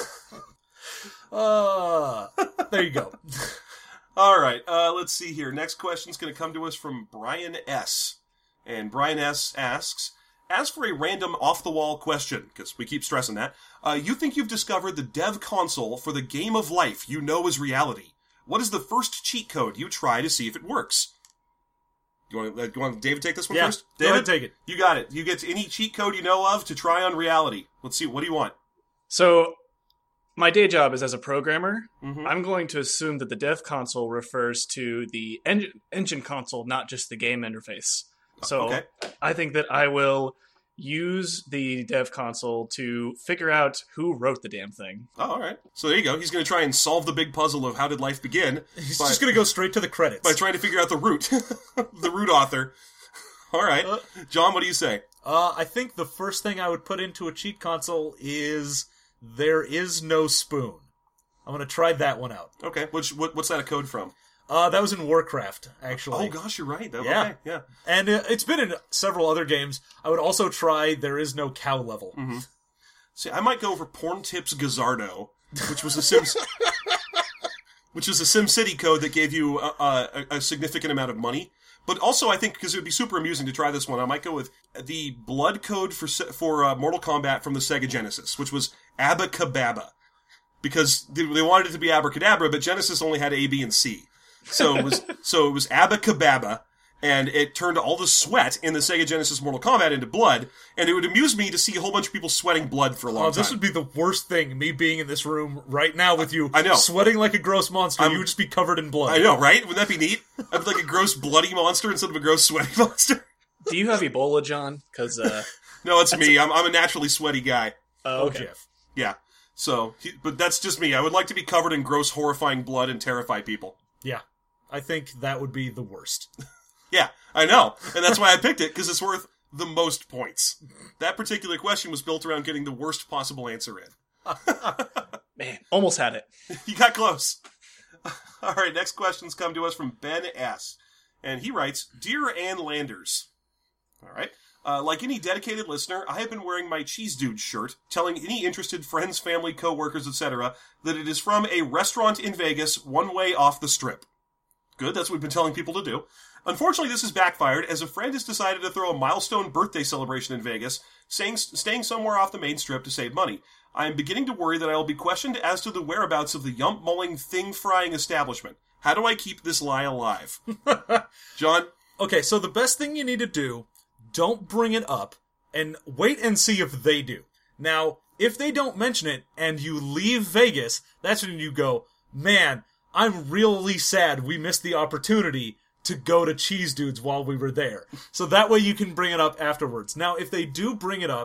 There you go. All right, let's see here. Next question's going to come to us from Brian S. And Brian S. asks, as for a random off-the-wall question, because we keep stressing that, you think you've discovered the dev console for the game of life you know is reality. What is the first cheat code you try to see if it works? You want David take this one first? David, go ahead, take it. You got it. You get any cheat code you know of to try on reality. Let's see, what do you want? So, my day job is as a programmer. Mm-hmm. I'm going to assume that the dev console refers to the engine console, not just the game interface. So Okay. I think that I will use the dev console to figure out who wrote the damn thing. Oh, all right. So there you go. He's going to try and solve the big puzzle of how did life begin. He's just going to go straight to the credits. By trying to figure out the root. The root author. All right. John, what do you say? I think the first thing I would put into a cheat console is there is no spoon. I'm going to try that one out. Okay. What's that a code from? That was in Warcraft, actually. Oh, gosh, you're right. Yeah. Okay, yeah. And it's been in several other games. I would also try There Is No Cow Level. Mm-hmm. See, I might go for Porn Tips Gazzardo, which was a Sims... which is a SimCity code that gave you a significant amount of money. But also, I think, because it would be super amusing to try this one, I might go with the blood code for Mortal Kombat from the Sega Genesis, which was Abacababa. Because they wanted it to be Abracadabra, but Genesis only had A, B, and C. So it was Abacababa, and it turned all the sweat in the Sega Genesis Mortal Kombat into blood, and it would amuse me to see a whole bunch of people sweating blood for a long time. This would be the worst thing, me being in this room right now with you. I know. Sweating like a gross monster, you would just be covered in blood. I know, right? Wouldn't that be neat? I'd be like a gross bloody monster instead of a gross sweaty monster. Do you have Ebola, John? Because No, it's me. I'm a naturally sweaty guy. Oh, okay. Jeff. Yeah. So, but that's just me. I would like to be covered in gross, horrifying blood and terrify people. Yeah. I think that would be the worst. Yeah, I know. And that's why I picked it, because it's worth the most points. That particular question was built around getting the worst possible answer in. Man, almost had it. You got close. All right, next questions come to us from Ben S. And he writes, Dear Ann Landers. All right. Like any dedicated listener, I have been wearing my Cheese Dude shirt, telling any interested friends, family, co-workers, etc., that it is from a restaurant in Vegas, one way off the strip. Good, that's what we've been telling people to do. Unfortunately, this has backfired, as a friend has decided to throw a milestone birthday celebration in Vegas, staying somewhere off the main strip to save money. I am beginning to worry that I will be questioned as to the whereabouts of the yump-mulling, thing-frying establishment. How do I keep this lie alive? John? Okay, so the best thing you need to do, don't bring it up, and wait and see if they do. Now, if they don't mention it, and you leave Vegas, that's when you go, man, I'm really sad we missed the opportunity to go to Cheese Dudes while we were there. So that way you can bring it up afterwards. Now, if they do bring it up,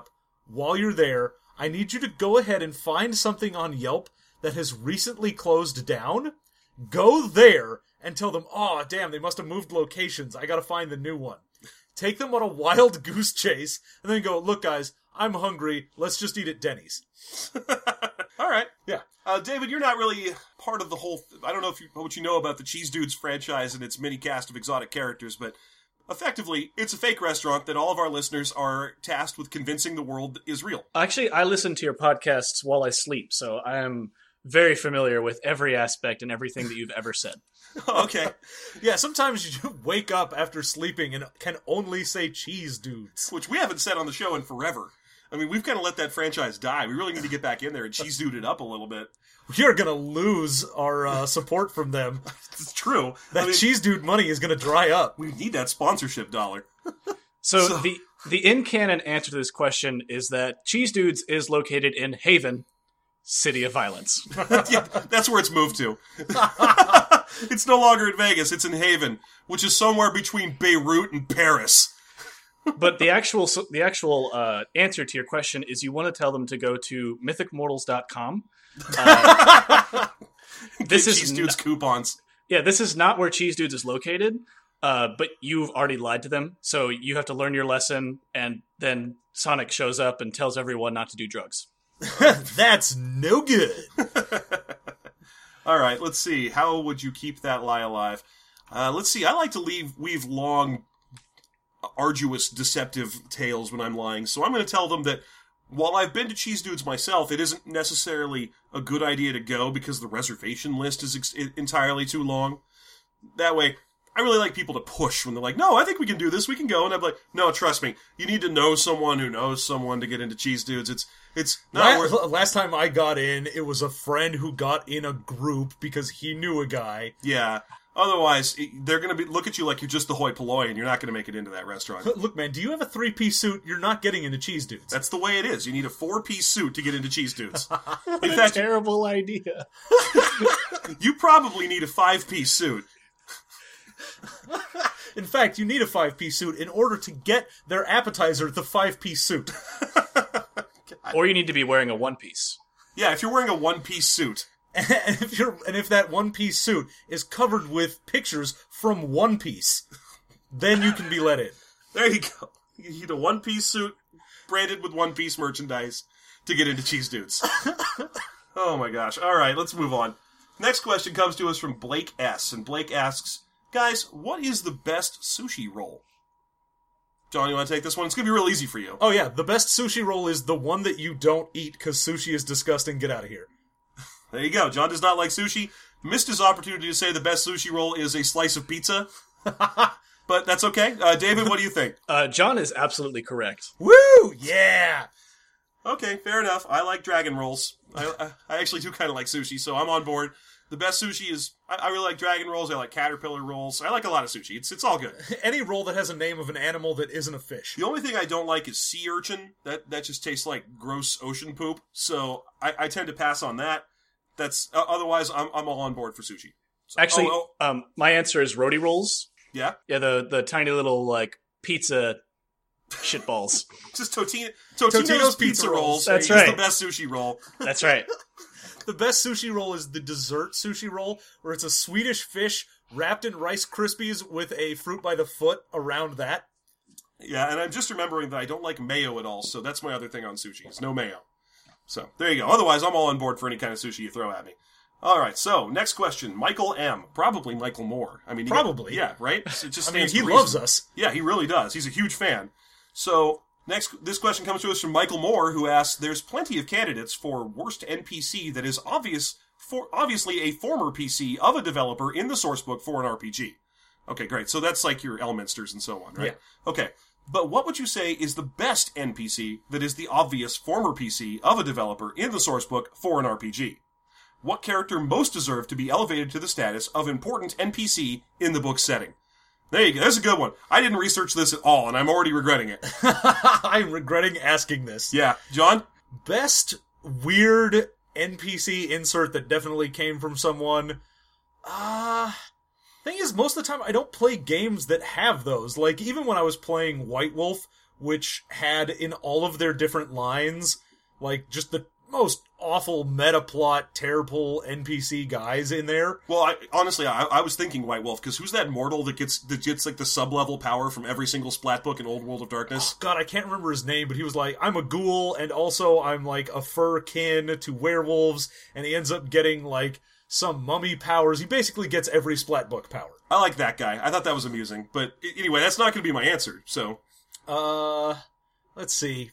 while you're there, I need you to go ahead and find something on Yelp that has recently closed down. Go there and tell them, oh, damn, they must have moved locations. I gotta find the new one. Take them on a wild goose chase, and then go, look, guys, I'm hungry. Let's just eat at Denny's. All right. Yeah. David, you're not really part of the whole... I don't know what you know about the Cheese Dudes franchise and its mini cast of exotic characters, but effectively, it's a fake restaurant that all of our listeners are tasked with convincing the world is real. Actually, I listen to your podcasts while I sleep, so I am very familiar with every aspect and everything that you've ever said. Okay. Yeah, sometimes you wake up after sleeping and can only say Cheese Dudes. Which we haven't said on the show in forever. I mean, we've kind of let that franchise die. We really need to get back in there and Cheese Dude it up a little bit. We are going to lose our support from them. It's true. That Cheese Dude money is going to dry up. We need that sponsorship dollar. So the in-canon answer to this question is that Cheese Dudes is located in Haven, City of Violence. Yeah, that's where it's moved to. It's no longer in Vegas. It's in Haven, which is somewhere between Beirut and Paris. But the actual answer to your question is you want to tell them to go to mythicmortals.com. This is Cheese Dudes coupons. Yeah, this is not where Cheese Dudes is located, but you've already lied to them, so you have to learn your lesson, and then Sonic shows up and tells everyone not to do drugs. That's no good. All right, let's see. How would you keep that lie alive? Let's see. I like to weave long, arduous, deceptive tales when I'm lying, so I'm going to tell them that while I've been to Cheese Dudes myself, it isn't necessarily a good idea to go because the reservation list is entirely too long. That way, I really like people to push when they're like, no, I think we can do this, we can go. And I'm like, no, trust me, you need to know someone who knows someone to get into Cheese Dudes. It's not last time I got in, it was a friend who got in a group because he knew a guy. Yeah. Otherwise, they're going to look at you like you're just the hoi polloi and you're not going to make it into that restaurant. Look, man, do you have a 3-piece suit? You're not getting into Cheese Dudes. That's the way it is. You need a 4-piece suit to get into Cheese Dudes. In fact, terrible idea. You probably need a 5-piece suit. In fact, you need a 5-piece suit in order to get their appetizer, the 5-piece suit. Or you need to be wearing a 1-piece. Yeah, if you're wearing a 1-piece suit. And if that 1-piece suit is covered with pictures from One Piece, then you can be let in. There you go. You need a 1-piece suit branded with 1-piece merchandise to get into Cheese Dudes. Oh my gosh. All right, let's move on. Next question comes to us from Blake S. And Blake asks, guys, what is the best sushi roll? John, you want to take this one? It's going to be real easy for you. Oh yeah, the best sushi roll is the one that you don't eat because sushi is disgusting. Get out of here. There you go. John does not like sushi. Missed his opportunity to say the best sushi roll is a slice of pizza. But that's okay. David, what do you think? John is absolutely correct. Woo! Yeah! Okay, fair enough. I like dragon rolls. I actually do kind of like sushi, so I'm on board. The best sushi is... I really like dragon rolls. I like caterpillar rolls. I like a lot of sushi. It's all good. Any roll that has a name of an animal that isn't a fish. The only thing I don't like is sea urchin. That just tastes like gross ocean poop. So I tend to pass on that. That's otherwise, I'm all on board for sushi. So, actually, my answer is roti rolls. Yeah? Yeah, the tiny little, like, pizza shitballs. Just Totino's pizza rolls. That's right. It's the best sushi roll. That's right. The best sushi roll is the dessert sushi roll, where it's a Swedish fish wrapped in Rice Krispies with a fruit by the foot around that. Yeah, and I'm just remembering that I don't like mayo at all, so that's my other thing on sushi. Is no mayo. So, there you go. Otherwise, I'm all on board for any kind of sushi you throw at me. All right, so, next question. Michael M. Probably Michael Moore. I mean, probably. Yeah, right? It just he loves us. Yeah, he really does. He's a huge fan. So, this question comes to us from Michael Moore, who asks, there's plenty of candidates for worst NPC that is obviously a former PC of a developer in the sourcebook for an RPG. Okay, great. So that's like your Elminsters and so on, right? Yeah. Okay. But what would you say is the best NPC that is the obvious former PC of a developer in the sourcebook for an RPG? What character most deserved to be elevated to the status of important NPC in the book setting? There you go. That's a good one. I didn't research this at all, and I'm already regretting it. I'm regretting asking this. Yeah. John? Best weird NPC insert that definitely came from someone. Thing is, most of the time I don't play games that have those. Like, even when I was playing White Wolf, which had in all of their different lines, like, just the most awful meta plot, terrible NPC guys in there. Well, honestly, I was thinking White Wolf, because who's that mortal that gets like the sub-level power from every single splat book in Old World of Darkness? God, I can't remember his name, but he was like, I'm a ghoul, and also I'm like a fur kin to werewolves, and he ends up getting like some mummy powers. He basically gets every splat book power. I like that guy. I thought that was amusing. But anyway, that's not going to be my answer, so... Let's see.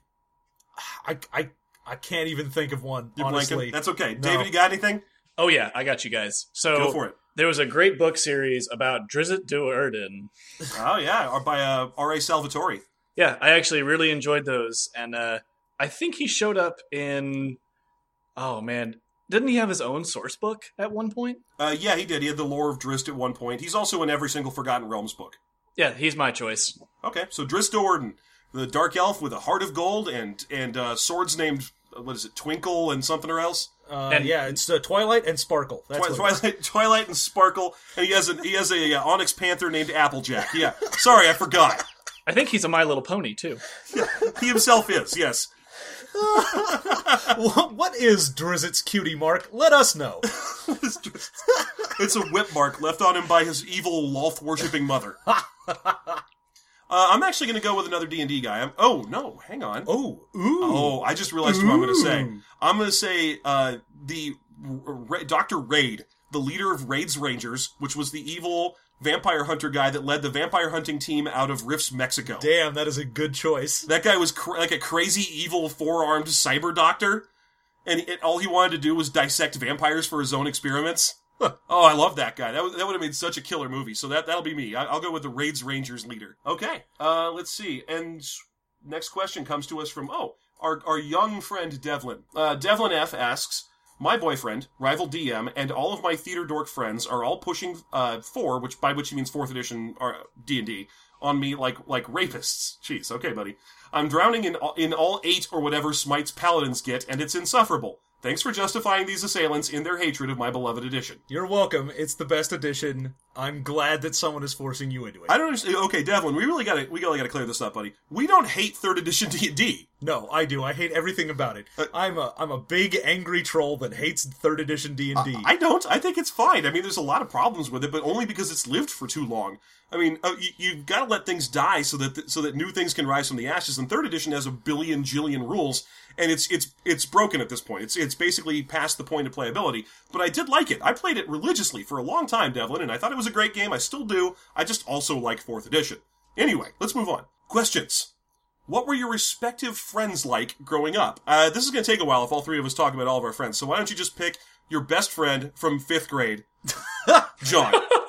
I can't even think of one, You're honestly. blanking? That's okay. No. David, you got anything? Oh yeah, I got you guys. So Go for it. there was a great book series about Drizzt Do'Urden. Oh, yeah, or by R.A. Salvatore. Yeah, I actually really enjoyed those, and I think he showed up in... Oh man, didn't he have his own source book at one point? Yeah, he did. He had the lore of Drizzt at one point. He's also in every single Forgotten Realms book. Yeah, he's my choice. Okay, so Drizzt Do'Urden, the dark elf with a heart of gold and swords named, what is it, Twinkle and something or else? Yeah, it's Twilight and Sparkle. That's what it is. Twilight and Sparkle, and he has a Onyx Panther named Applejack. Yeah, sorry, I forgot. I think he's a My Little Pony, too. He himself is, yes. What is Drizzt's cutie mark? Let us know. It's a whip mark left on him by his evil Loth-worshipping mother. I'm actually going to go with another D&D guy. Oh, no, hang on. Oh, I just realized what I'm going to say. I'm going to say Dr. Raid, the leader of Raid's Rangers, which was the evil vampire hunter guy that led the vampire hunting team out of Rifts, Mexico. Damn, that is a good choice. That guy was like a crazy, evil, four-armed cyber doctor, and all he wanted to do was dissect vampires for his own experiments. Oh, I love that guy. That would have made such a killer movie. So that'll be me. I'll go with the Raids Rangers leader. Okay, let's see. And next question comes to us from, our young friend Devlin. Devlin F. asks, my boyfriend, rival DM, and all of my theater dork friends are all pushing 4, by which he means 4th edition D&D, on me like rapists. Jeez, okay, buddy. I'm drowning in all 8 or whatever smites paladins get, and it's insufferable. Thanks for justifying these assailants in their hatred of my beloved edition. You're welcome. It's the best edition. I'm glad that someone is forcing you into it. I don't understand. Okay, Devlin, we really gotta clear this up, buddy. We don't hate 3rd edition D&D. No, I do. I hate everything about it. I'm a big angry troll that hates 3rd edition D&D. I don't. I think it's fine. I mean, there's a lot of problems with it, but only because it's lived for too long. I mean, you've got to let things die so that new things can rise from the ashes. And 3rd edition has a billion jillion rules, and it's broken at this point. It's basically past the point of playability. But I did like it. I played it religiously for a long time, Devlin, and I thought it was a great game. I still do. I just also like 4th edition. Anyway, let's move on. Questions. What were your respective friends like growing up? This is going to take a while if all 3 of us talk about all of our friends. So why don't you just pick your best friend from 5th grade, John.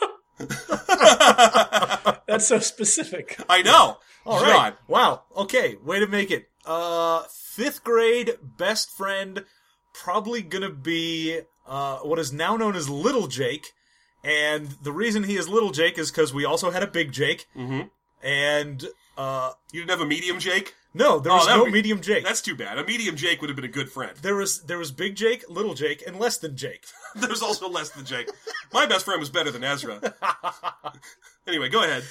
That's so specific. I know. All John. right. Wow. Okay. Way to make it. 5th grade best friend, probably gonna be what is now known as Little Jake. And the reason he is Little Jake is because we also had a Big Jake. Mm-hmm. And you didn't have a medium Jake? no, there was no medium Jake. That's too bad. A medium Jake would have been a good friend. There was Big Jake, Little Jake, and Less Than Jake. There's also less than Jake. My best friend was better than Ezra. Anyway, go ahead.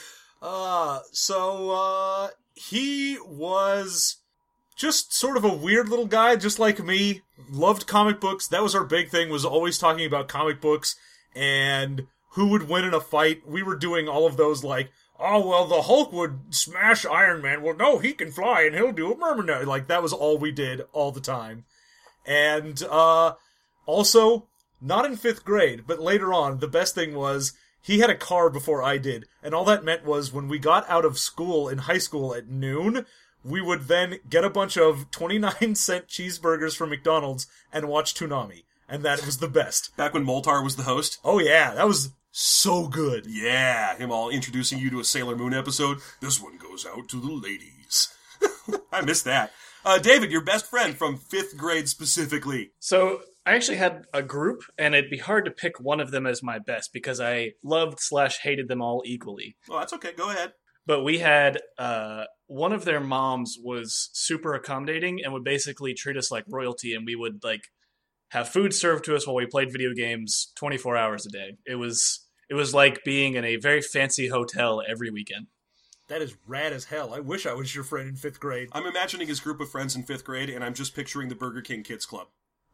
So he was just sort of a weird little guy, just like me. Loved comic books. That was our big thing, was always talking about comic books and who would win in a fight. We were doing all of those like, oh, well, the Hulk would smash Iron Man. Well, no, he can fly and he'll do a mermaid. Like, that was all we did all the time. And, also, not in 5th grade, but later on, the best thing was he had a car before I did. And all that meant was when we got out of school in high school at noon, we would then get a bunch of 29-cent cheeseburgers from McDonald's and watch Toonami. And that was the best. Back when Moltar was the host? Oh, yeah, that was so good. Yeah, him all introducing you to a Sailor Moon episode. This one goes out to the ladies. I missed that. David, your best friend from 5th grade specifically. So I actually had a group, and it'd be hard to pick one of them as my best because I loved/hated them all equally. Oh, that's okay. Go ahead. But we had one of their moms was super accommodating and would basically treat us like royalty, and we would like have food served to us while we played video games 24 hours a day. It was like being in a very fancy hotel every weekend. That is rad as hell. I wish I was your friend in 5th grade. I'm imagining his group of friends in 5th grade, and I'm just picturing the Burger King Kids Club.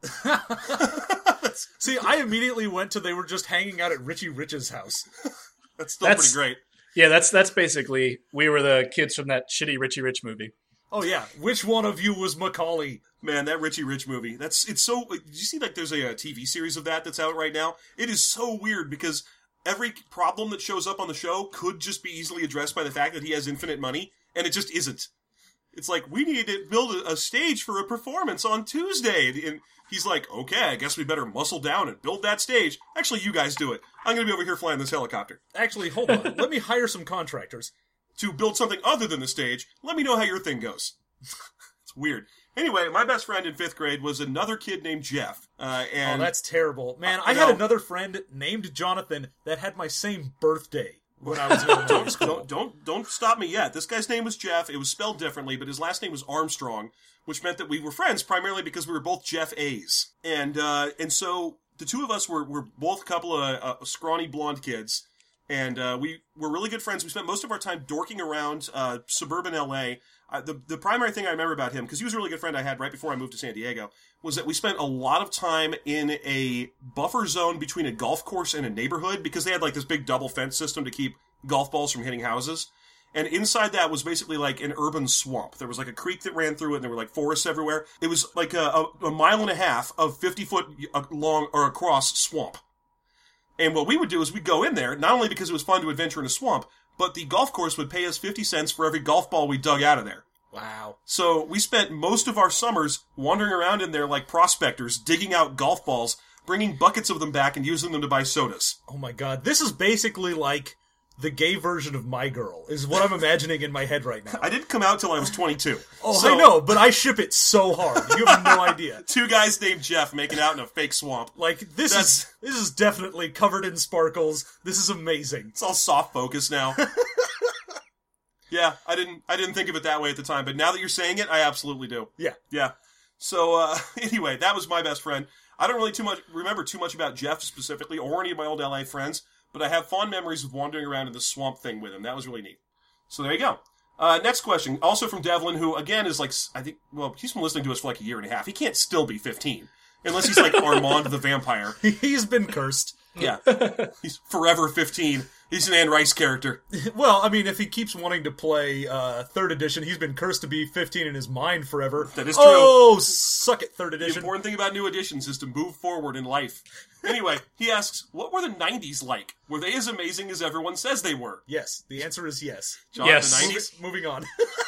See, I immediately went to they were just hanging out at Richie Rich's house. That's still pretty great. Yeah, that's basically, we were the kids from that shitty Richie Rich movie. Oh yeah, which one of you was Macaulay? Man, that Richie Rich movie, it's so... Did you see, like, there's a TV series of that's out right now? It is so weird, because every problem that shows up on the show could just be easily addressed by the fact that he has infinite money, and it just isn't. It's like, we need to build a stage for a performance on Tuesday. And he's like, okay, I guess we better muscle down and build that stage. Actually, you guys do it. I'm going to be over here flying this helicopter. Actually, hold on. Let me hire some contractors. To build something other than the stage, let me know how your thing goes. It's weird. Anyway, my best friend in 5th grade was another kid named Jeff. And oh, that's terrible. Man, I had another friend named Jonathan that had my same birthday when I was in elementary school. Don't stop me yet. This guy's name was Jeff. It was spelled differently, but his last name was Armstrong, which meant that we were friends primarily because we were both Jeff A's. And so the two of us were both a couple of scrawny blonde kids. And we were really good friends. We spent most of our time dorking around suburban LA. The primary thing I remember about him, because he was a really good friend I had right before I moved to San Diego, was that we spent a lot of time in a buffer zone between a golf course and a neighborhood, because they had like this big double fence system to keep golf balls from hitting houses. And inside that was basically like an urban swamp. There was like a creek that ran through it, and there were like forests everywhere. It was like a mile and a half of 50-foot long or across swamp. And what we would do is we'd go in there, not only because it was fun to adventure in a swamp, but the golf course would pay us 50 cents for every golf ball we dug out of there. Wow. So we spent most of our summers wandering around in there like prospectors, digging out golf balls, bringing buckets of them back and using them to buy sodas. Oh my god, this is basically like the gay version of My Girl, is what I'm imagining in my head right now. I didn't come out till I was 22. Oh, so, I know, but I ship it so hard. You have no idea. Two guys named Jeff making out in a fake swamp. Like, this is definitely covered in sparkles. This is amazing. It's all soft focus now. Yeah, I didn't think of it that way at the time, but now that you're saying it, I absolutely do. Yeah. Yeah. So, anyway, that was my best friend. I don't really remember too much about Jeff specifically, or any of my old LA friends, but I have fond memories of wandering around in the swamp thing with him. That was really neat. So there you go. Next question, also from Devlin, who, again, is like, he's been listening to us for like a year and a half. He can't still be 15. Unless he's like Armand the vampire. He's been cursed. Yeah. He's forever 15. He's an Anne Rice character. Well, I mean, if he keeps wanting to play 3rd edition, he's been cursed to be 15 in his mind forever. That is true. Oh, suck it, 3rd edition. The important thing about new editions is to move forward in life. Anyway, he asks, what were the 90s like? Were they as amazing as everyone says they were? Yes, the answer is yes. John, yes. The 90s? Moving on.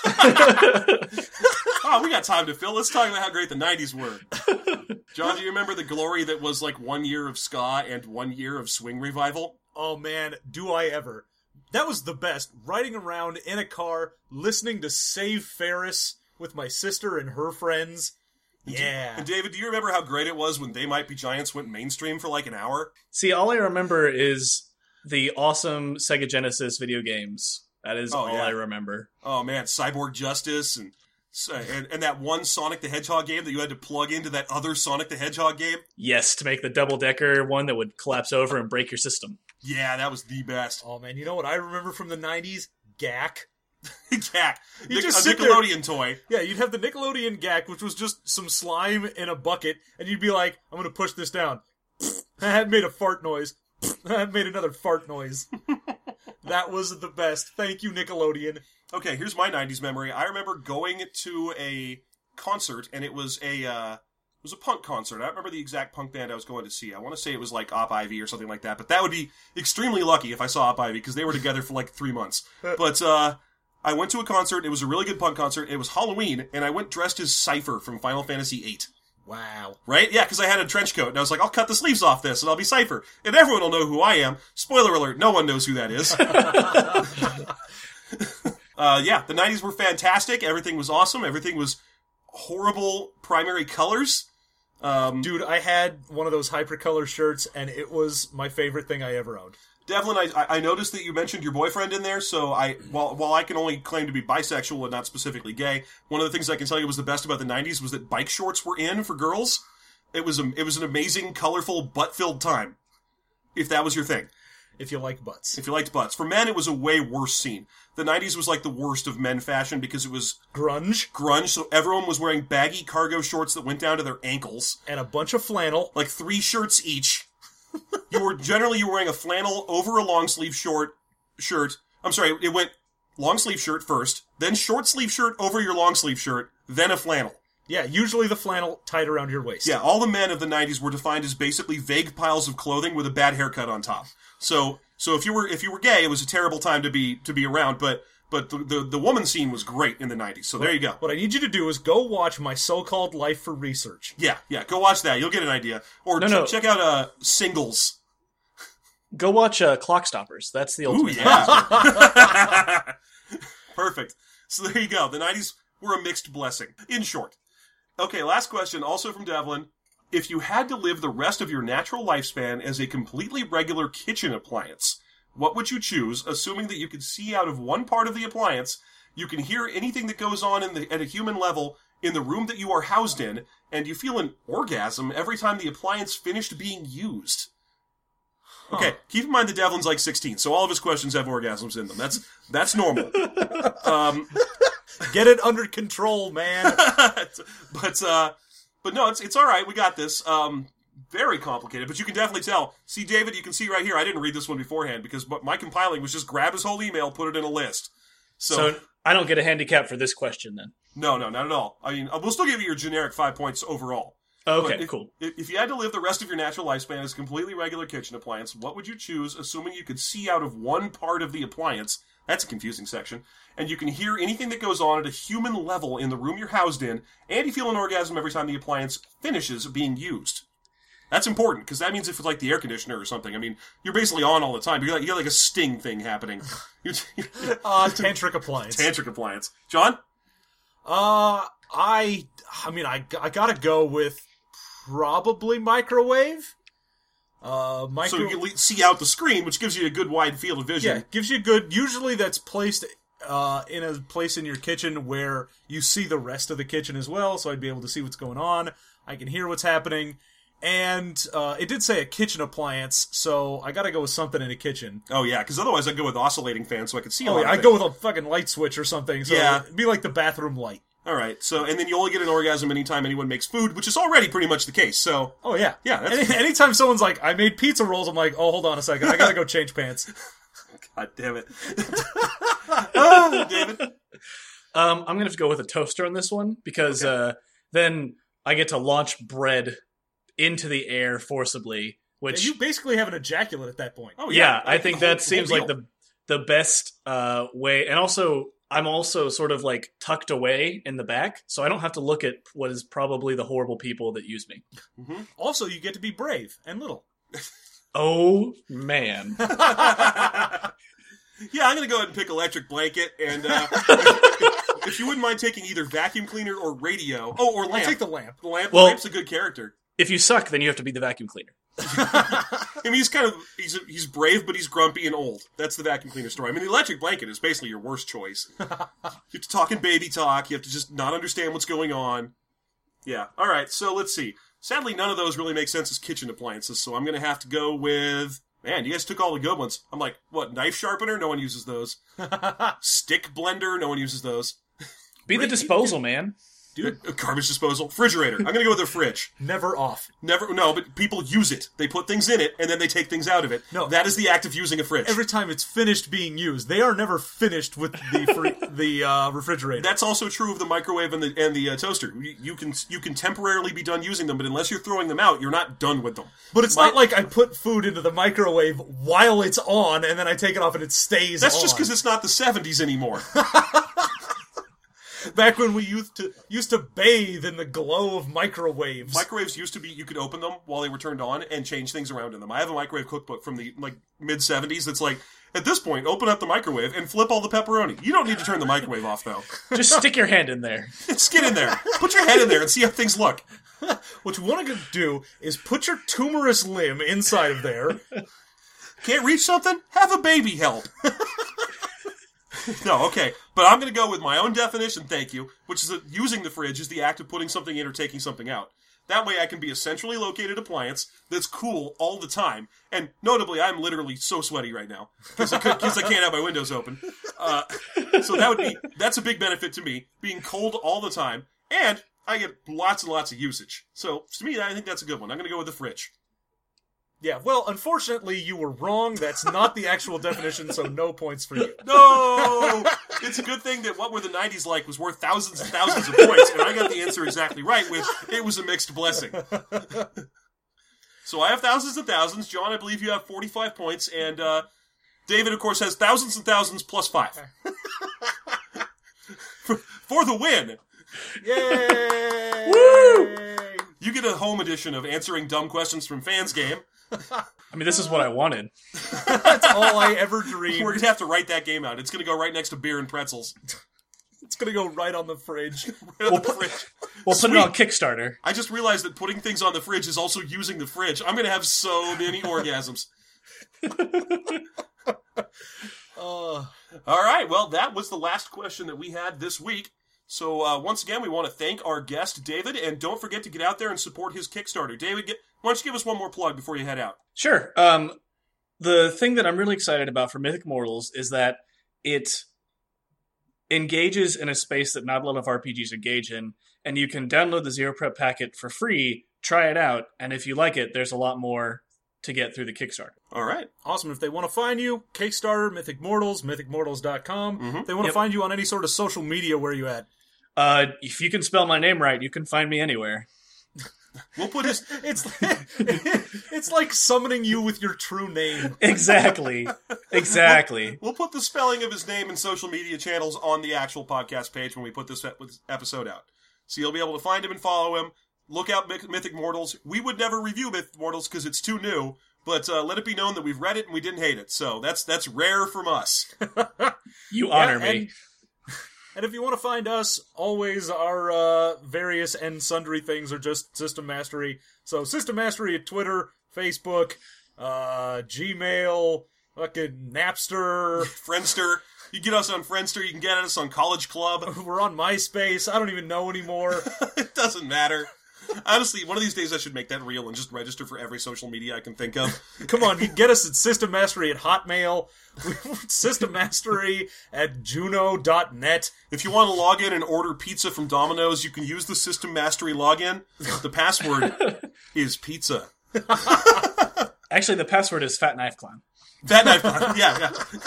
Oh, we got time to fill. Let's talk about how great the 90s were. John, do you remember the glory that was like 1 year of ska and 1 year of swing revival? Oh man, do I ever. That was the best. Riding around in a car, listening to Save Ferris with my sister and her friends. Yeah. And David, do you remember how great it was when They Might Be Giants went mainstream for like an hour? See, all I remember is the awesome Sega Genesis video games. That is all I remember. Oh man, Cyborg Justice and that one Sonic the Hedgehog game that you had to plug into that other Sonic the Hedgehog game? Yes, to make the double-decker one that would collapse over and break your system. Yeah, that was the best. Oh man, you know what I remember from the 90s? GAC. GAC. You A just sit Nickelodeon toy. Yeah, you'd have the Nickelodeon GAC, which was just some slime in a bucket, and you'd be like, I'm gonna push this down. I had made a fart noise. I had made another fart noise. That was the best. Thank you, Nickelodeon. Okay, here's my 90s memory. I remember going to a concert, and it was a punk concert. I don't remember the exact punk band I was going to see. I want to say it was like Op Ivy or something like that, but that would be extremely lucky if I saw Op Ivy, because they were together for like 3 months. But I went to a concert. It was a really good punk concert. It was Halloween, and I went dressed as Cypher from Final Fantasy VIII. Wow. Right? Yeah, because I had a trench coat, and I was like, I'll cut the sleeves off this, and I'll be Cypher. And everyone will know who I am. Spoiler alert, no one knows who that is. Yeah, the 90s were fantastic. Everything was awesome. Everything was horrible primary colors. Dude, I had one of those hypercolor shirts, and it was my favorite thing I ever owned. Devlin, I noticed that you mentioned your boyfriend in there, so while I can only claim to be bisexual and not specifically gay, one of the things I can tell you was the best about the 90s was that bike shorts were in for girls. It was an amazing, colorful, butt-filled time, if that was your thing. if you like butts. If you liked butts. For men, it was a way worse scene. The 90s was like the worst of men fashion because it was Grunge. So everyone was wearing baggy cargo shorts that went down to their ankles. And a bunch of flannel. Like 3 shirts each. You were wearing a flannel over a long sleeve shirt. I'm sorry, it went long sleeve shirt first, then short sleeve shirt over your long sleeve shirt, then a flannel. Yeah, usually the flannel tied around your waist. Yeah, all the men of the 90s were defined as basically vague piles of clothing with a bad haircut on top. So if you were gay, it was a terrible time to be around, but the woman scene was great in the 90s. So there you go. What I need you to do is go watch My So-Called Life for Research. Yeah, go watch that. You'll get an idea. Or check out Singles. Go watch Clock Stoppers. That's the ultimate. Ooh, yeah. Perfect. So there you go. The 90s were a mixed blessing, in short. Okay, last question, also from Devlin. If you had to live the rest of your natural lifespan as a completely regular kitchen appliance, what would you choose, assuming that you could see out of one part of the appliance, you can hear anything that goes on at a human level in the room that you are housed in, and you feel an orgasm every time the appliance finished being used? Okay, keep in mind that Devlin's like 16, so all of his questions have orgasms in them. That's normal. Get it under control, man. But no, it's all right. We got this. Very complicated, but you can definitely tell. See, David, you can see right here. I didn't read this one beforehand because my compiling was just grab his whole email, put it in a list. So I don't get a handicap for this question then. No, not at all. I mean, we'll still give you your generic 5 points overall. Okay, cool. If you had to live the rest of your natural lifespan as a completely regular kitchen appliance, what would you choose, assuming you could see out of one part of the appliance? That's a confusing section. And you can hear anything that goes on at a human level in the room you're housed in, and you feel an orgasm every time the appliance finishes being used. That's important, because that means if it's like the air conditioner or something, I mean, you're basically on all the time. You got like a sting thing happening. Tantric appliance. Tantric appliance. John? I gotta go with probably microwave. So you can see out the screen, which gives you a good wide field of vision. Yeah, gives you good. Usually that's placed in a place in your kitchen where you see the rest of the kitchen as well, so I'd be able to see what's going on. I can hear what's happening. And it did say a kitchen appliance, so I gotta go with something in a kitchen. Oh, yeah, because otherwise I'd go with oscillating fan so I could see a lot of I'd go with a fucking light switch or something, so it'd be like the bathroom light. All right, so, and then you only get an orgasm anytime anyone makes food, which is already pretty much the case, so... Oh, yeah. Yeah, that's... Anytime someone's like, I made pizza rolls, I'm like, oh, hold on a second, I gotta go change pants. God damn it. David? I'm gonna have to go with a toaster on this one, because then I get to launch bread into the air forcibly, which... You basically have an ejaculate at that point. Oh, yeah. I think that seems like the best way, and also... I'm also sort of like tucked away in the back, so I don't have to look at what is probably the horrible people that use me. Mm-hmm. Also, you get to be brave and little. Oh, man. Yeah, I'm going to go ahead and pick electric blanket, and if you wouldn't mind taking either vacuum cleaner or radio. Oh, or lamp. I'll take the lamp. The lamp's a good character. If you suck, then you have to be the vacuum cleaner. I mean, he's brave, but he's grumpy and old. That's the vacuum cleaner story. I mean, the electric blanket is basically your worst choice. You have to talk in baby talk. You have to just not understand what's going on. Yeah. All right. So let's see. Sadly, none of those really make sense as kitchen appliances. So I'm going to have to go with. Man, you guys took all the good ones. I'm like, what? Knife sharpener? No one uses those. Stick blender? No one uses those. Be the disposal, man. Dude, a garbage disposal. Refrigerator. I'm going to go with a fridge. Never off. No, but people use it. They put things in it, and then they take things out of it. No. That is the act of using a fridge. Every time it's finished being used. They are never finished with the refrigerator. That's also true of the microwave and the toaster. You can temporarily be done using them, but unless you're throwing them out, you're not done with them. But it's not like I put food into the microwave while it's on, and then I take it off and it stays on. That's just because it's not the 70s anymore. Back when we used to bathe in the glow of microwaves. Microwaves used to be, you could open them while they were turned on and change things around in them. I have a microwave cookbook from the mid-70s that's like, at this point, open up the microwave and flip all the pepperoni. You don't need to turn the microwave off, though. Just stick your hand in there. Just get in there. Put your head in there and see how things look. What you want to do is put your tumorous limb inside of there. Can't reach something? Have a baby help. No, okay. But I'm going to go with my own definition, thank you, which is that using the fridge is the act of putting something in or taking something out. That way I can be a centrally located appliance that's cool all the time. And notably, I'm literally so sweaty right now because I can't have my windows open. So that's a big benefit to me, being cold all the time. And I get lots and lots of usage. So to me, I think that's a good one. I'm going to go with the fridge. Yeah, well, unfortunately, you were wrong. That's not the actual definition, so no points for you. No! It's a good thing that What Were the 90s Like was worth thousands and thousands of points, and I got the answer exactly right with it was a mixed blessing. So I have thousands and thousands. John, I believe you have 45 points, and David, of course, has thousands and thousands plus 5. for the win! Yay! Woo! You get a home edition of Answering Dumb Questions from Fans game. I mean, this is what I wanted. That's all I ever dreamed. We're going to have to write that game out. It's going to go right next to beer and pretzels. It's going to go right on the fridge. Right on the fridge. We'll put it on Kickstarter. I just realized that putting things on the fridge is also using the fridge. I'm going to have so many orgasms. All right, well, that was the last question that we had this week. So once again, we want to thank our guest, David, and don't forget to get out there and support his Kickstarter. David, why don't you give us one more plug before you head out? Sure. The thing that I'm really excited about for Mythic Mortals is that it engages in a space that not a lot of RPGs engage in, and you can download the Zero Prep packet for free, try it out, and if you like it, there's a lot more to get through the Kickstarter. All right. Awesome. If they want to find you, Kickstarter, Mythic Mortals, mythicmortals.com. Mm-hmm. If they want to find you on any sort of social media, where are you at? If you can spell my name right, you can find me anywhere. We'll put his... It's like summoning you with your true name. Exactly. We'll put the spelling of his name and social media channels on the actual podcast page when we put this episode out. So you'll be able to find him and follow him. Look out Mythic Mortals. We would never review Mythic Mortals because it's too new, but let it be known that we've read it and we didn't hate it. So that's rare from us. You honor me. And if you want to find us, always our various and sundry things are just System Mastery. So System Mastery at Twitter, Facebook, Gmail, fucking Napster, Friendster. You get us on Friendster. You can get us on College Club. We're on MySpace. I don't even know anymore. It doesn't matter. Honestly, one of these days I should make that real and just register for every social media I can think of. Come on, you can get us at System Mastery at Hotmail, System Mastery at Juno.net. If you want to log in and order pizza from Domino's, you can use the System Mastery login. The password is pizza. Actually, the password is Fat Knife Clown. Fat Knife Clown, yeah.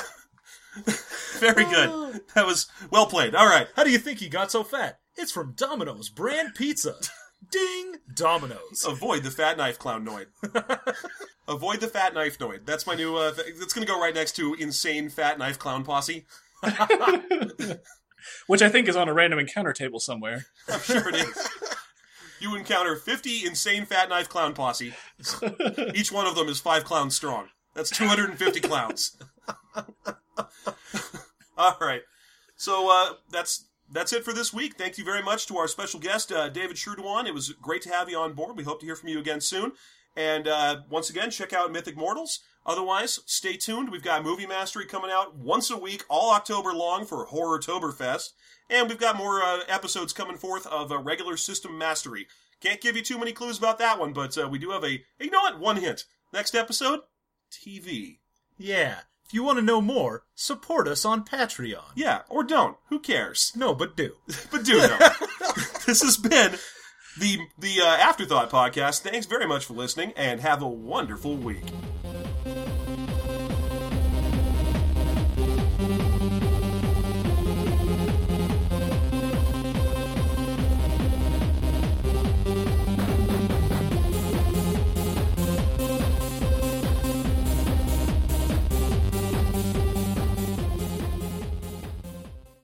Very good. That was well played. All right. How do you think he got so fat? It's from Domino's brand pizza. Ding! Domino's. Avoid the Fat Knife Clown Noid. Avoid the Fat Knife Noid. That's my new... That's going to go right next to Insane Fat Knife Clown Posse. Which I think is on a random encounter table somewhere. I'm sure it is. You encounter 50 Insane Fat Knife Clown Posse. Each one of them is 5 clowns strong. That's 250 clowns. All right. So that's it for this week. Thank you very much to our special guest, David Sherduan. It was great to have you on board. We hope to hear from you again soon. And once again, check out Mythic Mortals. Otherwise, stay tuned. We've got Movie Mastery coming out once a week, all October long for Horrortoberfest. And we've got more episodes coming forth of regular System Mastery. Can't give you too many clues about that one, but we do have you know what? One hint. Next episode, TV. Yeah. If you want to know more, support us on Patreon. Yeah, or don't. Who cares? No, but do. But do know. This has been the Afterthought Podcast. Thanks very much for listening, and have a wonderful week.